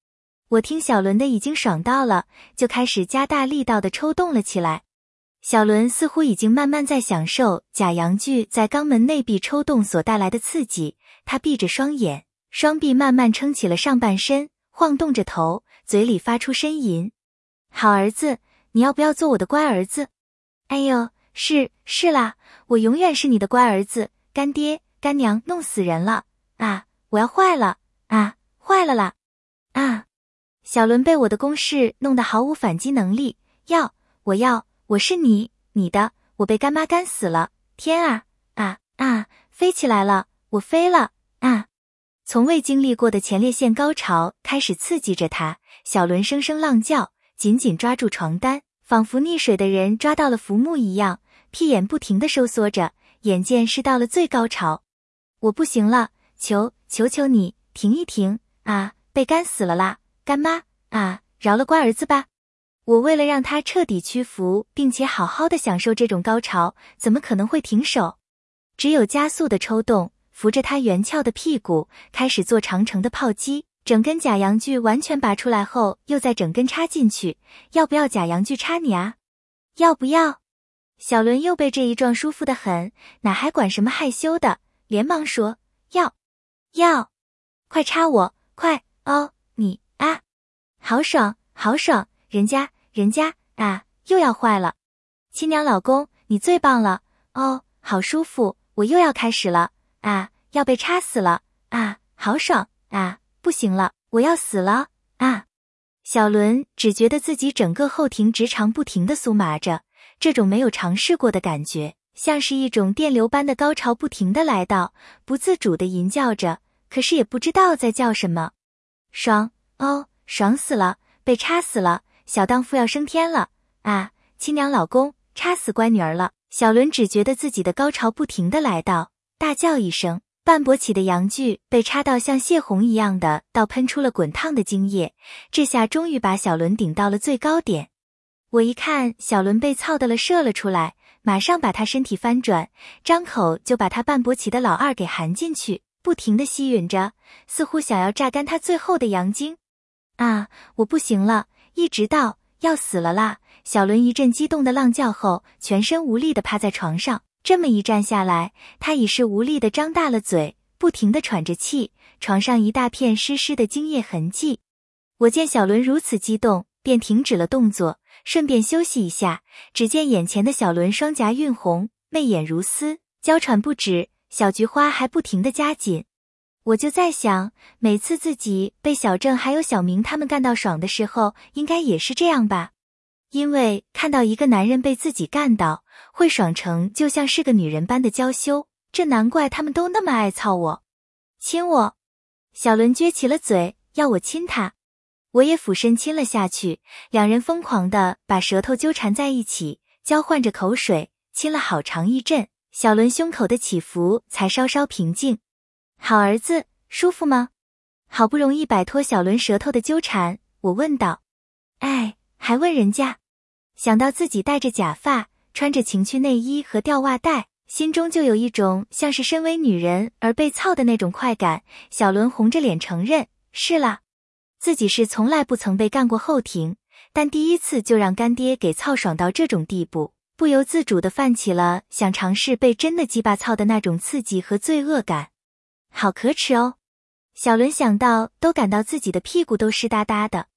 我听小伦的已经爽到了，就开始加大力道的抽动了起来。小伦似乎已经慢慢在享受假阳具在肛门内壁抽动所带来的刺激，他闭着双眼，双臂慢慢撑起了上半身，晃动着头，嘴里发出呻吟。好儿子，你要不要做我的乖儿子？哎呦，是啦，我永远是你的乖儿子，干爹干娘弄死人了啊！我要坏了啊！坏了啦啊！小伦被我的攻势弄得毫无反击能力，我是你的，我被干妈干死了！天啊，飞起来了，我飞了啊！从未经历过的前列腺高潮开始刺激着他，小伦声声浪叫，紧紧抓住床单，仿佛溺水的人抓到了浮木一样，屁眼不停地收缩着，眼见是到了最高潮。我不行了，求你停一停啊！被干死了啦，干妈啊，饶了乖儿子吧！我为了让他彻底屈服，并且好好的享受这种高潮，怎么可能会停手？只有加速的抽动，扶着他圆翘的屁股，开始做长程的炮击。整根假阳具完全拔出来后，又再整根插进去。要不要假阳具插你啊？要不要？小伦又被这一撞舒服得很，哪还管什么害羞的，连忙说要，快插我，快哦，你啊，好爽，人家啊，又要坏了。亲娘老公，你最棒了哦，好舒服，我又要开始了啊，要被插死了啊，好爽啊，不行了，我要死了啊！小伦只觉得自己整个后庭直肠不停地酥麻着，这种没有尝试过的感觉，像是一种电流般的高潮不停地来到，不自主地吟叫着，可是也不知道在叫什么。爽哦，爽死了，被插死了，小荡妇要升天了啊！亲娘老公，插死乖女儿了！小伦只觉得自己的高潮不停地来到，大叫一声，半勃起的阳具被插到像泄洪一样的倒喷出了滚烫的精液，这下终于把小伦顶到了最高点。我一看小伦被操的了射了出来，马上把他身体翻转，张口就把他半勃起的老二给含进去，不停地吸吮着，似乎想要榨干他最后的阳精。啊，我不行了，一直到要死了啦！小伦一阵激动的浪叫后，全身无力地趴在床上，这么一站下来，他已是无力地张大了嘴，不停地喘着气，床上一大片湿湿的精液痕迹。我见小伦如此激动，便停止了动作，顺便休息一下。只见眼前的小伦双颊晕红，媚眼如丝，娇喘不止，小菊花还不停地夹紧。我就在想，每次自己被小郑还有小明他们干到爽的时候，应该也是这样吧。因为看到一个男人被自己干到，会爽成就像是个女人般的娇羞，这难怪他们都那么爱操我。亲我！小伦撅起了嘴，要我亲他。我也俯身亲了下去，两人疯狂地把舌头纠缠在一起，交换着口水，亲了好长一阵，小伦胸口的起伏才稍稍平静。好儿子，舒服吗？好不容易摆脱小伦舌头的纠缠，我问道。哎，还问人家？想到自己戴着假发，穿着情趣内衣和吊袜带，心中就有一种像是身为女人而被操的那种快感。小伦红着脸承认，是啦，自己是从来不曾被干过后庭，但第一次就让干爹给操爽到这种地步，不由自主地泛起了想尝试被真的鸡巴操的那种刺激和罪恶感。好可耻哦！小伦想到都感到自己的屁股都湿哒哒的。